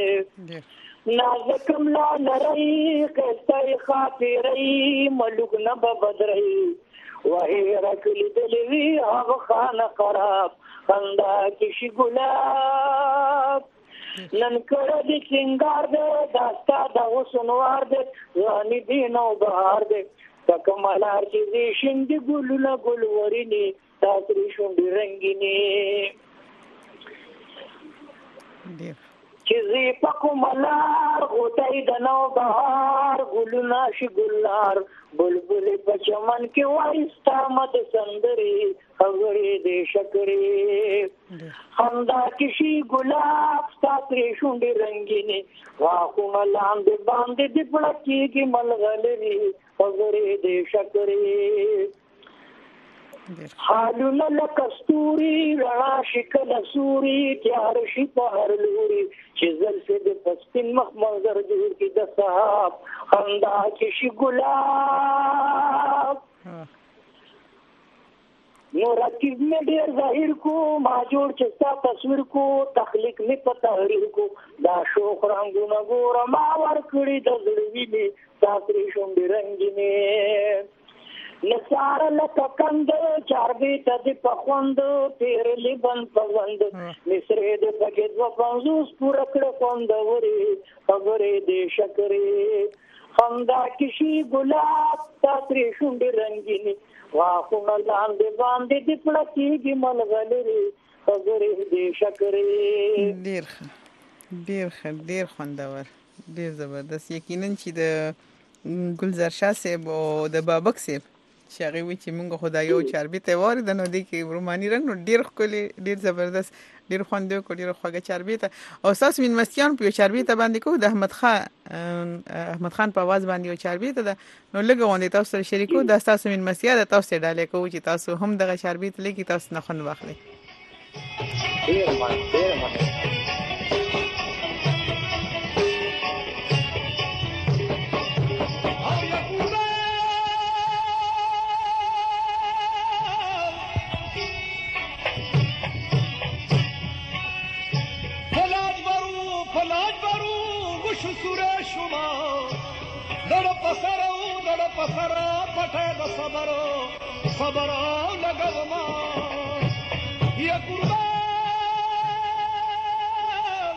Speaker 6: نازکم لا لري قصه خاطرې ملوک نه بدرې وهي رکل دلوي هغه خانه خراب خندا کشي ګلاب نن کړه دې سنگار دې داستا د وسنوار دې ځاني دې نو بهار دې کمالار چې دې شند ګلونه ګلوريني تاسو شوندې رنگینې چې زی پکو ملار غوټای د نو بهار ګلونه شي ګلار بلبل په چمن کې وایستا مد سندري خبرې دې شکرې همدا کشي ګلاب تاسو شوندې رنگینې غاښونه لاندې باندې د پړکېږي ملغلرې خبرې دې شکرې حالونه لکستوري رڼا شکل سوري تیار شي په هر لوري چې زلفې د پسپین مخ منظر جوړ کې د صحاب همدا کشي ګلاب نو رکیب میں ډیر ظاهر کو ما جوړ چې ستا تصویر کو تخلیق می په تحریر کو دا شوق رنگونه ګور ما ور کړی د زړه ویني تاسو شوندې رنگینې نثار لکند چاربي تد پخوند تیر لبن پوند مصرې د پکې دو پنځوس پورا کړه خوندوري خبرې دې شکرې همدا کشي ګلاب تاسو شوندې رنگینې غاښونه لاندې باندې د پړکېږي ملغلرې خبرې دې شکرې
Speaker 5: ډېر خوندور ډېر زبردست یقینا چې د ګلزار شاه صاحب او د بابک صاحب چې هغه وی چې موږ خدای یو چاربي ته واره د نو دی کې روماني رنگ نو ډیر ښکلی ډیر زبردست ډیر خوند کو ډیر خوږه چاربي ته او تاسو من مستیان په چاربي ته باندې کو د احمد خان په आवाज باندې یو چاربي ته نو لګوندې تاسو سره شریکو د تاسو من مستیا د تاسو ډالې کو چې تاسو هم دغه چاربي ته لګي تاسو نه خون واخلي
Speaker 6: ډیر مننه
Speaker 8: پسرا پټه د صبر لګوما یا قربان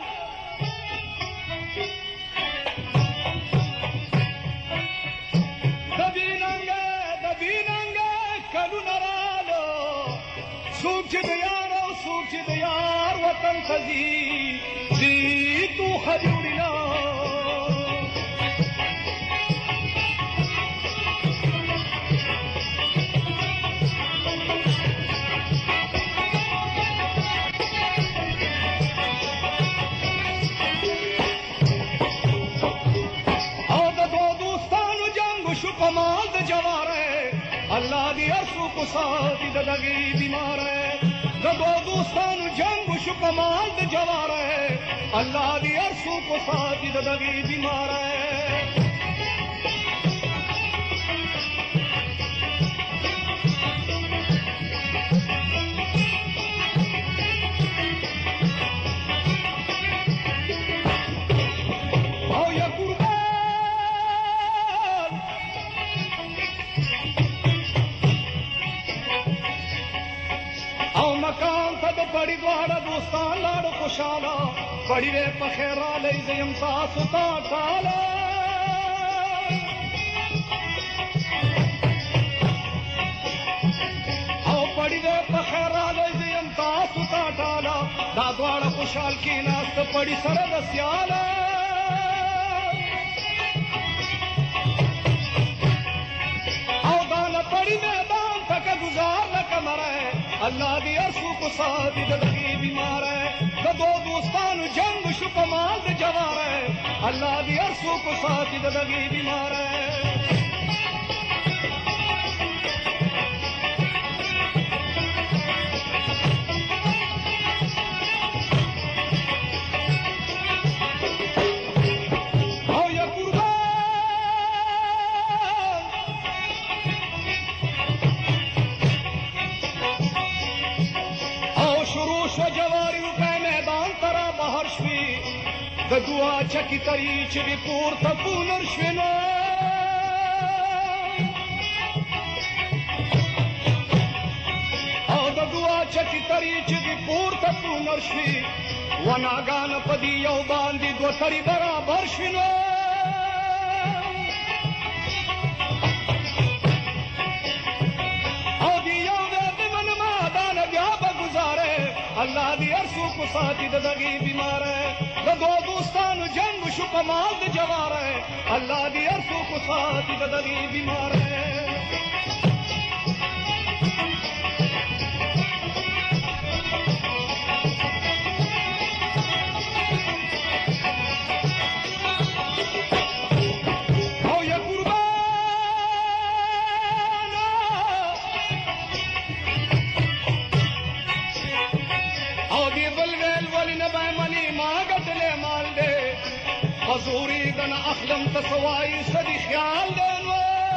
Speaker 8: د بیننګ کلو نرالو څوک چې د یارو وطن خزي زي تو خجورنا कमाल द जवार है अल्लाह दी अरसू को साथी दगी बीमार है दो दोस्तान जंग शु कमाल द जवार है अल्लाह दी अरसू को साथी दगी बीमार है बड़ी द्वारा दोस्तान लाड़ खुशाला बड़ी रे पखेरा ले जयम सासुता टाला आओ बड़ी रे पखेरा ले जयम सासुता टाला दा द्वारा खुशाल की नास्त बड़ी सरद स्याला आओ दाना बड़ी मैदान तक गुजार न कमरा है अल्लाह दी अरसू को साथी दगी बीमार है दो दोस्तान जंग शु कमाल द जवार है अल्लाह दी अरसू को साथी दगी बीमार है दुआ चकी तरी चिरी पूर तपूनर श्वेना औ दुआ चकी तरी चिरी पूर तपूनर श्वी वनागान पदी यौ बांदी दो तरी बराबर श्वेना औ दी यौ वेद मन मादान व्याप गुजारे अल्लाह दी अरसू को साथी दगी बीमार है दो दोस्तान जंग शु कमाल द जवार है अल्लाह दी अरसू को साथी दगी बीमार है حضوري دنا أخلم تصواي سدي خيال دنو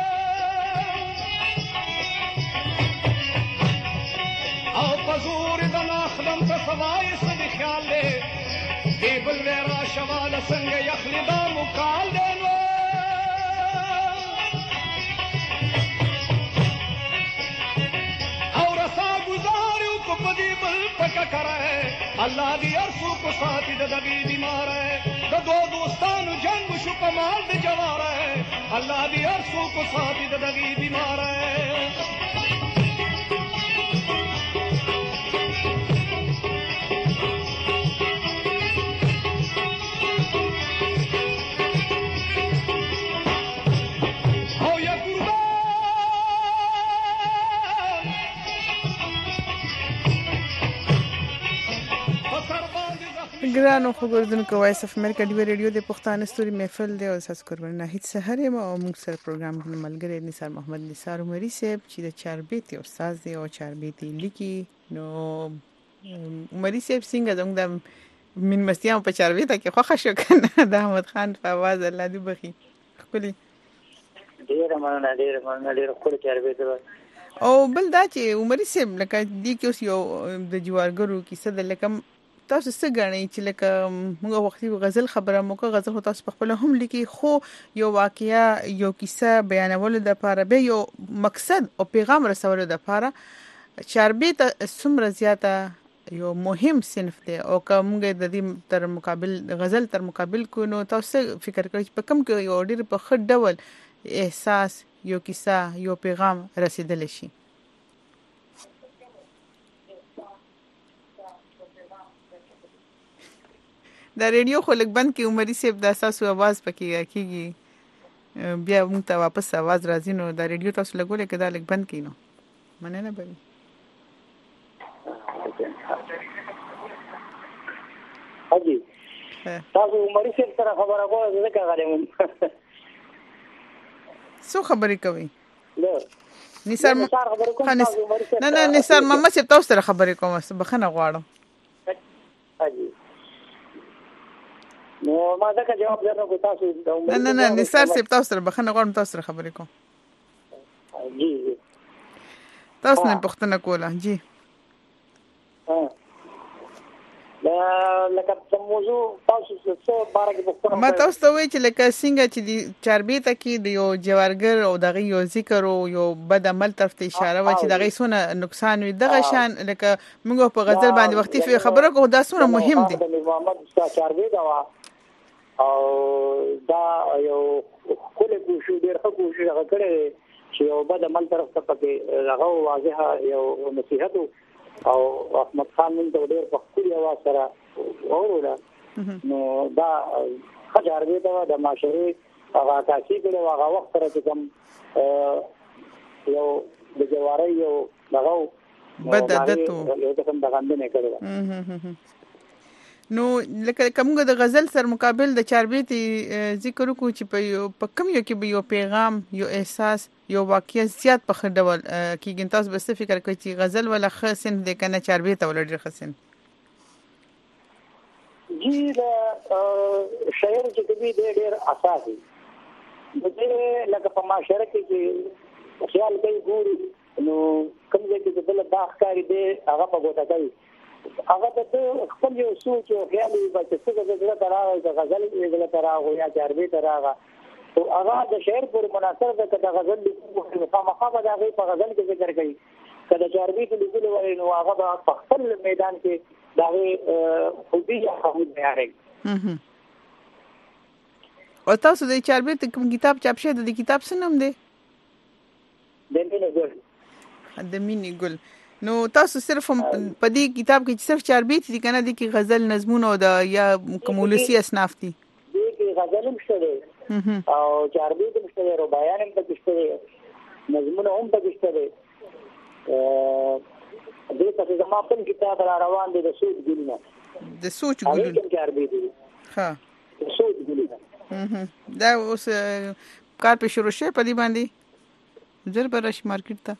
Speaker 8: أو حضوري دنا أخلم تصواي سدي خيال دي ديبل ويرا شوال سنگ يخلي دا مقال دنو أو رسا گزاري کو بديبل پکا کرے अल्लाह दी अरसू को साथी दगी बीमार है दो दोस्तान जंग शु कमाल द जवार है अल्लाह दी अरसू को साथी दगी बीमार है
Speaker 5: ګرانو خبردونکو وایس اف امریکا دی ریډیو د پښتانه ستوري محفل دی او تاسو قربان نه هیڅ سحر ما او موږ سره پروګرام د ملګری نثار محمد نثار عمري صاحب چې د چاربېتی استاد دی او چاربېتی لیکي نو عمري صاحب څنګه زموږ د من مستیام په چاربېته کې خوښه شو کنه د احمد خان په आवाज الله دې بخي خولي
Speaker 6: ډیر مننه ډیر خوري چاربېته
Speaker 5: او بل دا چې عمري صاحب لکه دی کې اوس یو د جوارګرو کیسه د لکم تاسو څه غواړئ چې لکه موږ وختي غزل خبره موږ غزل تاسو په خپل هم لیکي خو یو واقعیا یو کیسه بیانول د لپاره به یو مقصد او پیغام رسول د لپاره چاربېته څومره زیاته یو مهم صنف دی او کوم د دې تر مقابل غزل تر مقابل کو نو تاسو فکر کوئ په کوم کې یو ډیر په خټ ډول احساس یو کیسه یو پیغام رسیدل شي دا ریډیو خو لږ بند کې عمري صاحب دا تاسو आवाज پکې کیږي بیا موږ ته واپس आवाज راځي نو دا ریډیو تاسو لګولې کدا لږ بند کینو مننه به
Speaker 6: حاجی تاسو عمري صاحب سره خبره کوله ځکه غلې مون
Speaker 5: څو خبرې کوي
Speaker 6: له
Speaker 5: نثار
Speaker 6: خبره کوم
Speaker 5: نه نثار محمد صاحب تاسو سره خبرې کوم بخنه غواړم
Speaker 6: حاجی نو ما دا جواب درنه تاسو
Speaker 5: نه نثار صاحب تاسو سره بخنه غواړم تاسو سره خبرې کوم
Speaker 6: جی
Speaker 5: تاسو نه پوښتنه کوله جی
Speaker 6: لکه موضوع تاسو څه بارګه پوښتنه
Speaker 5: ما تاسو ته وایي چې لکه څنګه چې د چاربیته کې د یو جوارګر او دغه یو ذکر او یو بد عمل طرف ته اشاره و چې دغه سونه نقصان وي دغه شان لکه موږ په غزل باندې وختي خبره کوو دا سونه مهم دي
Speaker 6: محمد چاربیته او دا یو کله کوشش ډیر ښه کوشش غکړي چې یو بد عمل طرف ته پکې هغه واضحه یو نصيحت او احمد خان من ته ډېر په خپل आवाज سره اوروله نو دا خجار دی دا د معاشري هغه تاسو کړه هغه وخت سره چې کوم یو د جواري یو دغه
Speaker 5: بد عادت
Speaker 6: یو کوم دغه نه کړو
Speaker 5: نو لکه کومه د غزل سره مقابل د چاربیتي ذکر کو چې په کوم یو کې به یو پیغام یو احساس یو واقعیت زیات په خډول کې تاسو به څه فکر کوئ چې غزل ولا خاصن د کنه چاربیته ولا ډیر خاصن
Speaker 6: جی دا شاعر چې کوي ډیر اساسي دغه لکه په معاشره کې خیال کوي ګوري نو کوم ځای کې د بل باخکاری دی هغه په ګوته کوي هغه د خپل یو سوچ او خیال یې چې څه د زړه تراوي د غزل یې د تراغو یا چاربي تراغه او هغه د شعر پر مناسب د غزل د مخامخه د هغه په غزل کې ذکر کوي کله چاربي د لیکل وای نو هغه په خپل میدان کې د خوبي هغه بیانوي
Speaker 5: او تاسو د چاربي کوم کتاب چاپ شه د کتاب څه نوم دی د مینی ګل نو تاسو صرف په دې کتاب کې صرف چاربي دي کنه د کې غزل نظمونه او د یا کومولسی اسناف دي
Speaker 6: دې کې غزل هم شته او چاربي هم شته او بیان هم پکې شته نظمونه هم پکې شته دې څه زما په کتاب را روان دي د سوچ ګلونه
Speaker 5: د سوچ ګلونه
Speaker 6: چاربي دي ها سوچ ګلونه
Speaker 5: دا اوس کار په شروع شه په دې باندې زر برش مارکیټ ته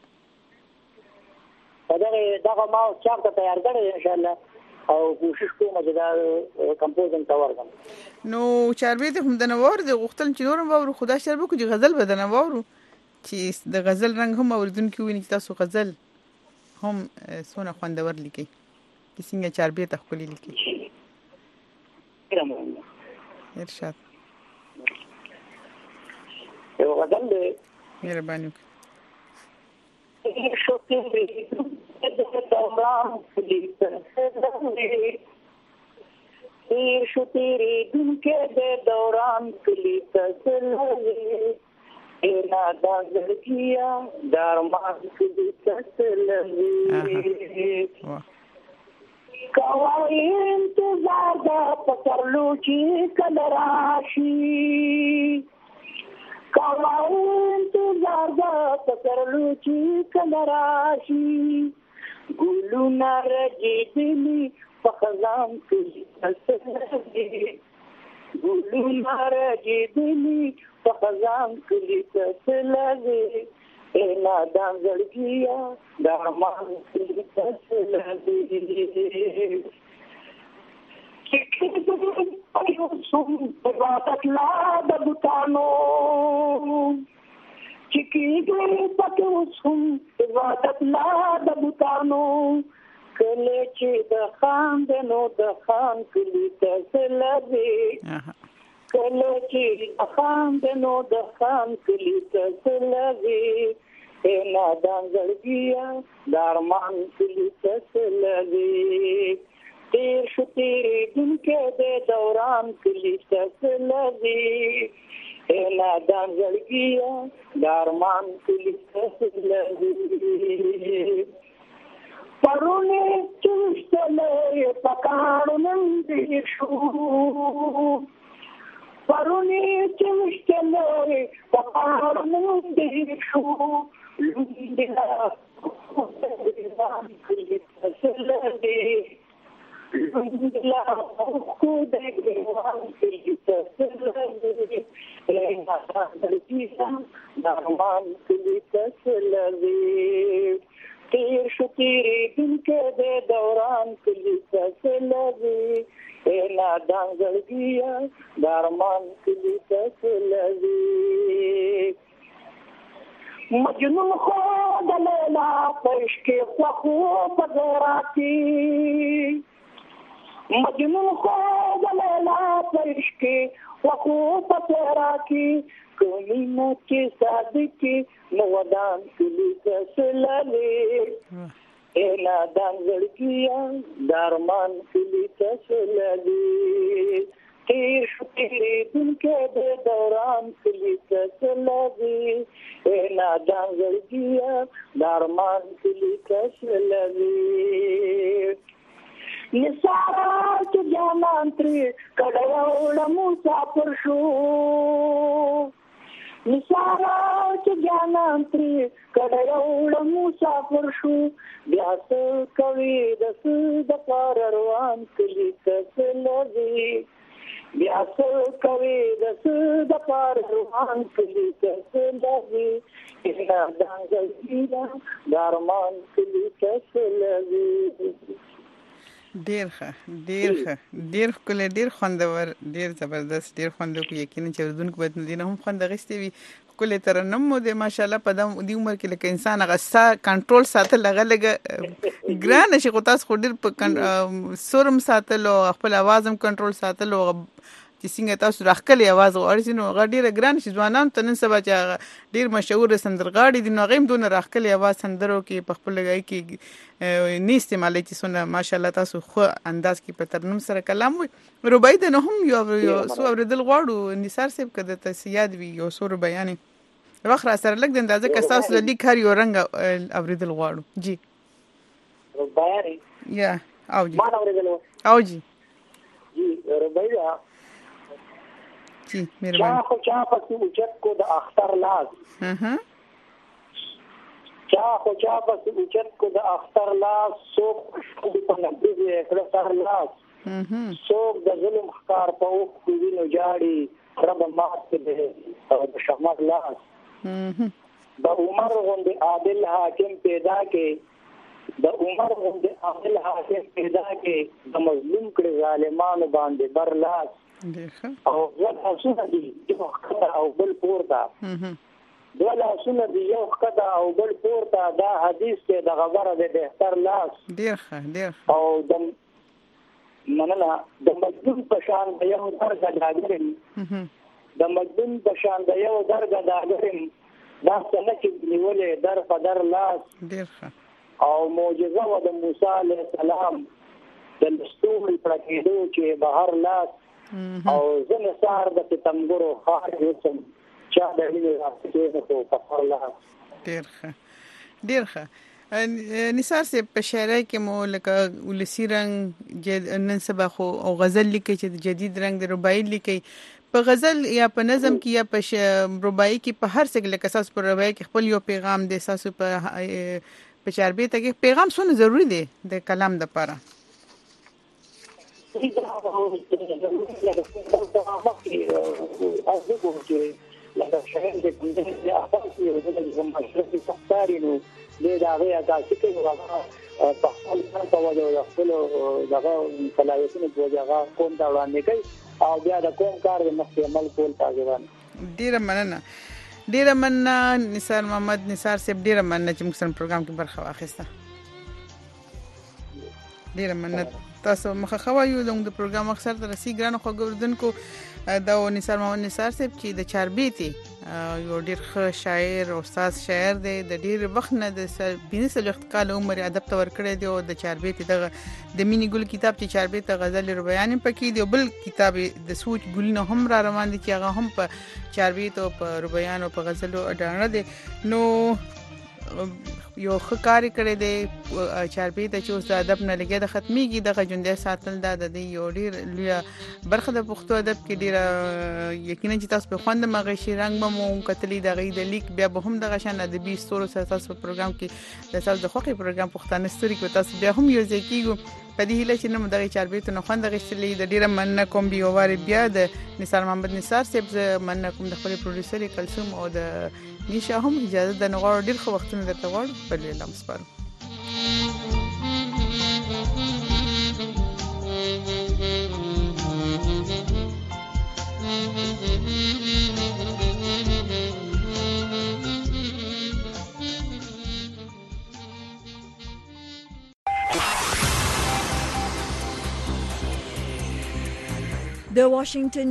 Speaker 6: دا ما چاپ ته تیار کړی ان شاء الله او کوشش کوم چې دا کمپوزینګ تا ورکړم
Speaker 5: نو چاربي ته هم د نوور د غختل چې نورم وورو خدا شربو کو چې غزل بدنه وورو چې د غزل رنگ هم اوردونکو ویني تاسو غزل هم سونه خوندور لیکي چې څنګه چاربي ته خپل لیکي ارشاد
Speaker 6: یو غزل دی
Speaker 5: مهرباني
Speaker 6: تیر شو تیری دن کے دے دوران کلی تسلوی اے نادان زرگیا دارمان کلی تسلوی کوائی انتظار دا پکرلو چی کلراشی کوائی انتظار دا پکرلو چی کلراشی گلو نارجی دلی فخزان کلی تسلوی گلو نارجی دلی فخزان کلی تسلوی اے نادان زرگیا دارمان کلی تسلوی چکی دلی پایو سن عبادت لا دبتانو چکی دلی پایو سن عبادت لا دبتانو کله چې د خان دنو د خان کلی تسلوي کله چې د خان دنو د خان کلی تسلوي اے نادان زړګیا دارمان کلی تسلوي تیر شو تیری دن کې د دوران کلی تسلوي اے نادان زړګیا دارمان کلی تسلوي پرونی چوشتلې پکاړو نن دې شو پرونی چوشتلې پکاړو نن دې شو لوندلا لوندلا خو دې ګوان کې تسلې نارمان کې تسلې تیر شو تیری دن کے دے دوران کلی تسلوی اے نادان زلگیا دارمان کلی تسلوی مجنون خود لیلا پرشک خوخو پدراتی مجنون خود لیلا پرشک خوخو پدراتی کومینه کې صادقي نودان کلی تسللې انا دان زړګیا دارمان کلی تسللې تیر شو تیری دن کې د دوران کلی تسللې انا دان زړګیا دارمان کلی تسللې نسارا چې جانان تری کډاوړ مسافر شو نسارا چې جانان تری کډاوړ مسافر شو بیا څه کوي د پار روان کلی تسلوي بیا څه کوي د پار روان کلی تسلوي انا دانګیا دارمان کلی تسلوي
Speaker 5: ډیر ښکلی ډیر خوندور ډیر زبردست ډیر خوندور یقینا چې اردوونکو باید نه هم خوند غوښتي وي ښکلی ترنم مو دی ماشاءالله په دې عمر کې لکه انسان هغه کنټرول ساتل هغه لږه ګرانه شي خو تاسو خو ډیر په سورم ساتل او خپل اواز هم کنټرول ساتل او چې څنګه تاسو راخکلي اواز غواړئ نو هغه ډیره ګرانه شي ځوانان ته نن سبا چې ډیر مشهور سندرغاړي دي نو هغه هم دونه راخکلي اواز سندرو کې په خپل لګای کې نه استعمالي چې څونه ماشاءالله تاسو خو انداز کې په ترنم سره کلام وي رباعي د نه هم یو سو اوریدل غواړو نثار صاحب کده تاسو یاد وي یو سور بیانې وخت را سره لګ د اندازه که تاسو د لیک هر یو رنګ اوریدل غواړو جی
Speaker 6: بیانې
Speaker 5: یا او جی
Speaker 6: ما اوریدل
Speaker 5: او جی
Speaker 6: رباعي
Speaker 5: جی مهرباني
Speaker 6: چا پسې اوچت کو د اختر لاس چا پسې اوچت کو د اختر لاس څوک په نبض کړه سر لاس څوک د ظلم ښکار په اوښ کې وینو جاړي رب مات دې او د شمع لاس د عمر غوندې عادل حاکم پیدا کې د مظلوم کړي ظالمانو باندې بر لاس او ولا سنه دي یو خدای او بل پورته ولا سنه دي یو خدای او بل پورته دا حدیث ته د غبره د بهتر لاس
Speaker 5: ډیر
Speaker 6: او د مننه د مظلوم په شان د یو درګه داګرم د مظلوم په شان د یو درګه داګرم دا څنګه چې نیولې در په در لاس
Speaker 5: ډیر
Speaker 6: او معجزه و د موسی علیه السلام د لستوړي پر کېدو چې بهر لاس او زنه سار د ستمګرو خار یوسم چا د دې راځي نو په خپل
Speaker 5: ډیر ښه نثار صاحب په شاعرۍ کې مو لکه ولسی رنګ نن سبا خو او غزل لیکي چې جدید رنګ د رباعي لیکي په غزل یا په نظم کې یا په رباعي کې په هر څه لکه اساس پر رباعي کې خپل یو پیغام د اساس په چاربي ته کې پیغام څونه ضروری دی د کلام لپاره
Speaker 6: لکه شاعر د کومې د اخلاق یو د مشرفي سختارینو د هغه اساسي کې هغه په خپل په وجه او خپل دغه صلاحیتونو په وجه هغه کوم دا وړاندې کوي او بیا د کوم کار د مخکې عمل کول تاګوان
Speaker 5: ډیره مننه نثار محمد نثار صاحب ډیره مننه چې موږ سره پروګرام کې برخه واخیسته ډیره مننه تاسو مخه خوایو د پروګرام اکثر تر سي ګرانو خبردونکو دا نثار محمد نثار صاحب چې د چاربيتي یو ډیر ښه شاعر او استاد شاعر دی د ډیر وخت نه د 25 کال عمر ادب تور کړی دی او د چاربيتي د مینی ګل کتاب چې چاربيتي غزل رباعي پکې دی بل کتاب د سوچ ګل نه هم را روان دي چې هغه هم په چاربيتي او په رباعي او په غزل اډانه دي نو یو ښکاری کړی دی چاربي ته چې اوس د ادب نه لګي د ختميږي د غجوندې ساتل د یو ډیر لوی برخه د پښتو ادب کې ډیر یقینا چې تاسو په خوند مغه شي رنگ مو کتلی د غي د لیک بیا به هم د غشن ادبي ستورو سره تاسو په پروګرام کې د تاسو د خوخي پروګرام پښتانه ستوري کې تاسو بیا هم یو ځکیږو په دې هیله چې نو دغه چاربي ته نه خوند غشتلې د ډیره مننه کوم بیا واره بیا د نثار محمد نثار صاحب مننه کوم د خپل پروډوسر کلثوم او د نیشه هم اجازه د نغور ډیر خو وختونه درته وړ په لیلا مسپارو
Speaker 1: The Washington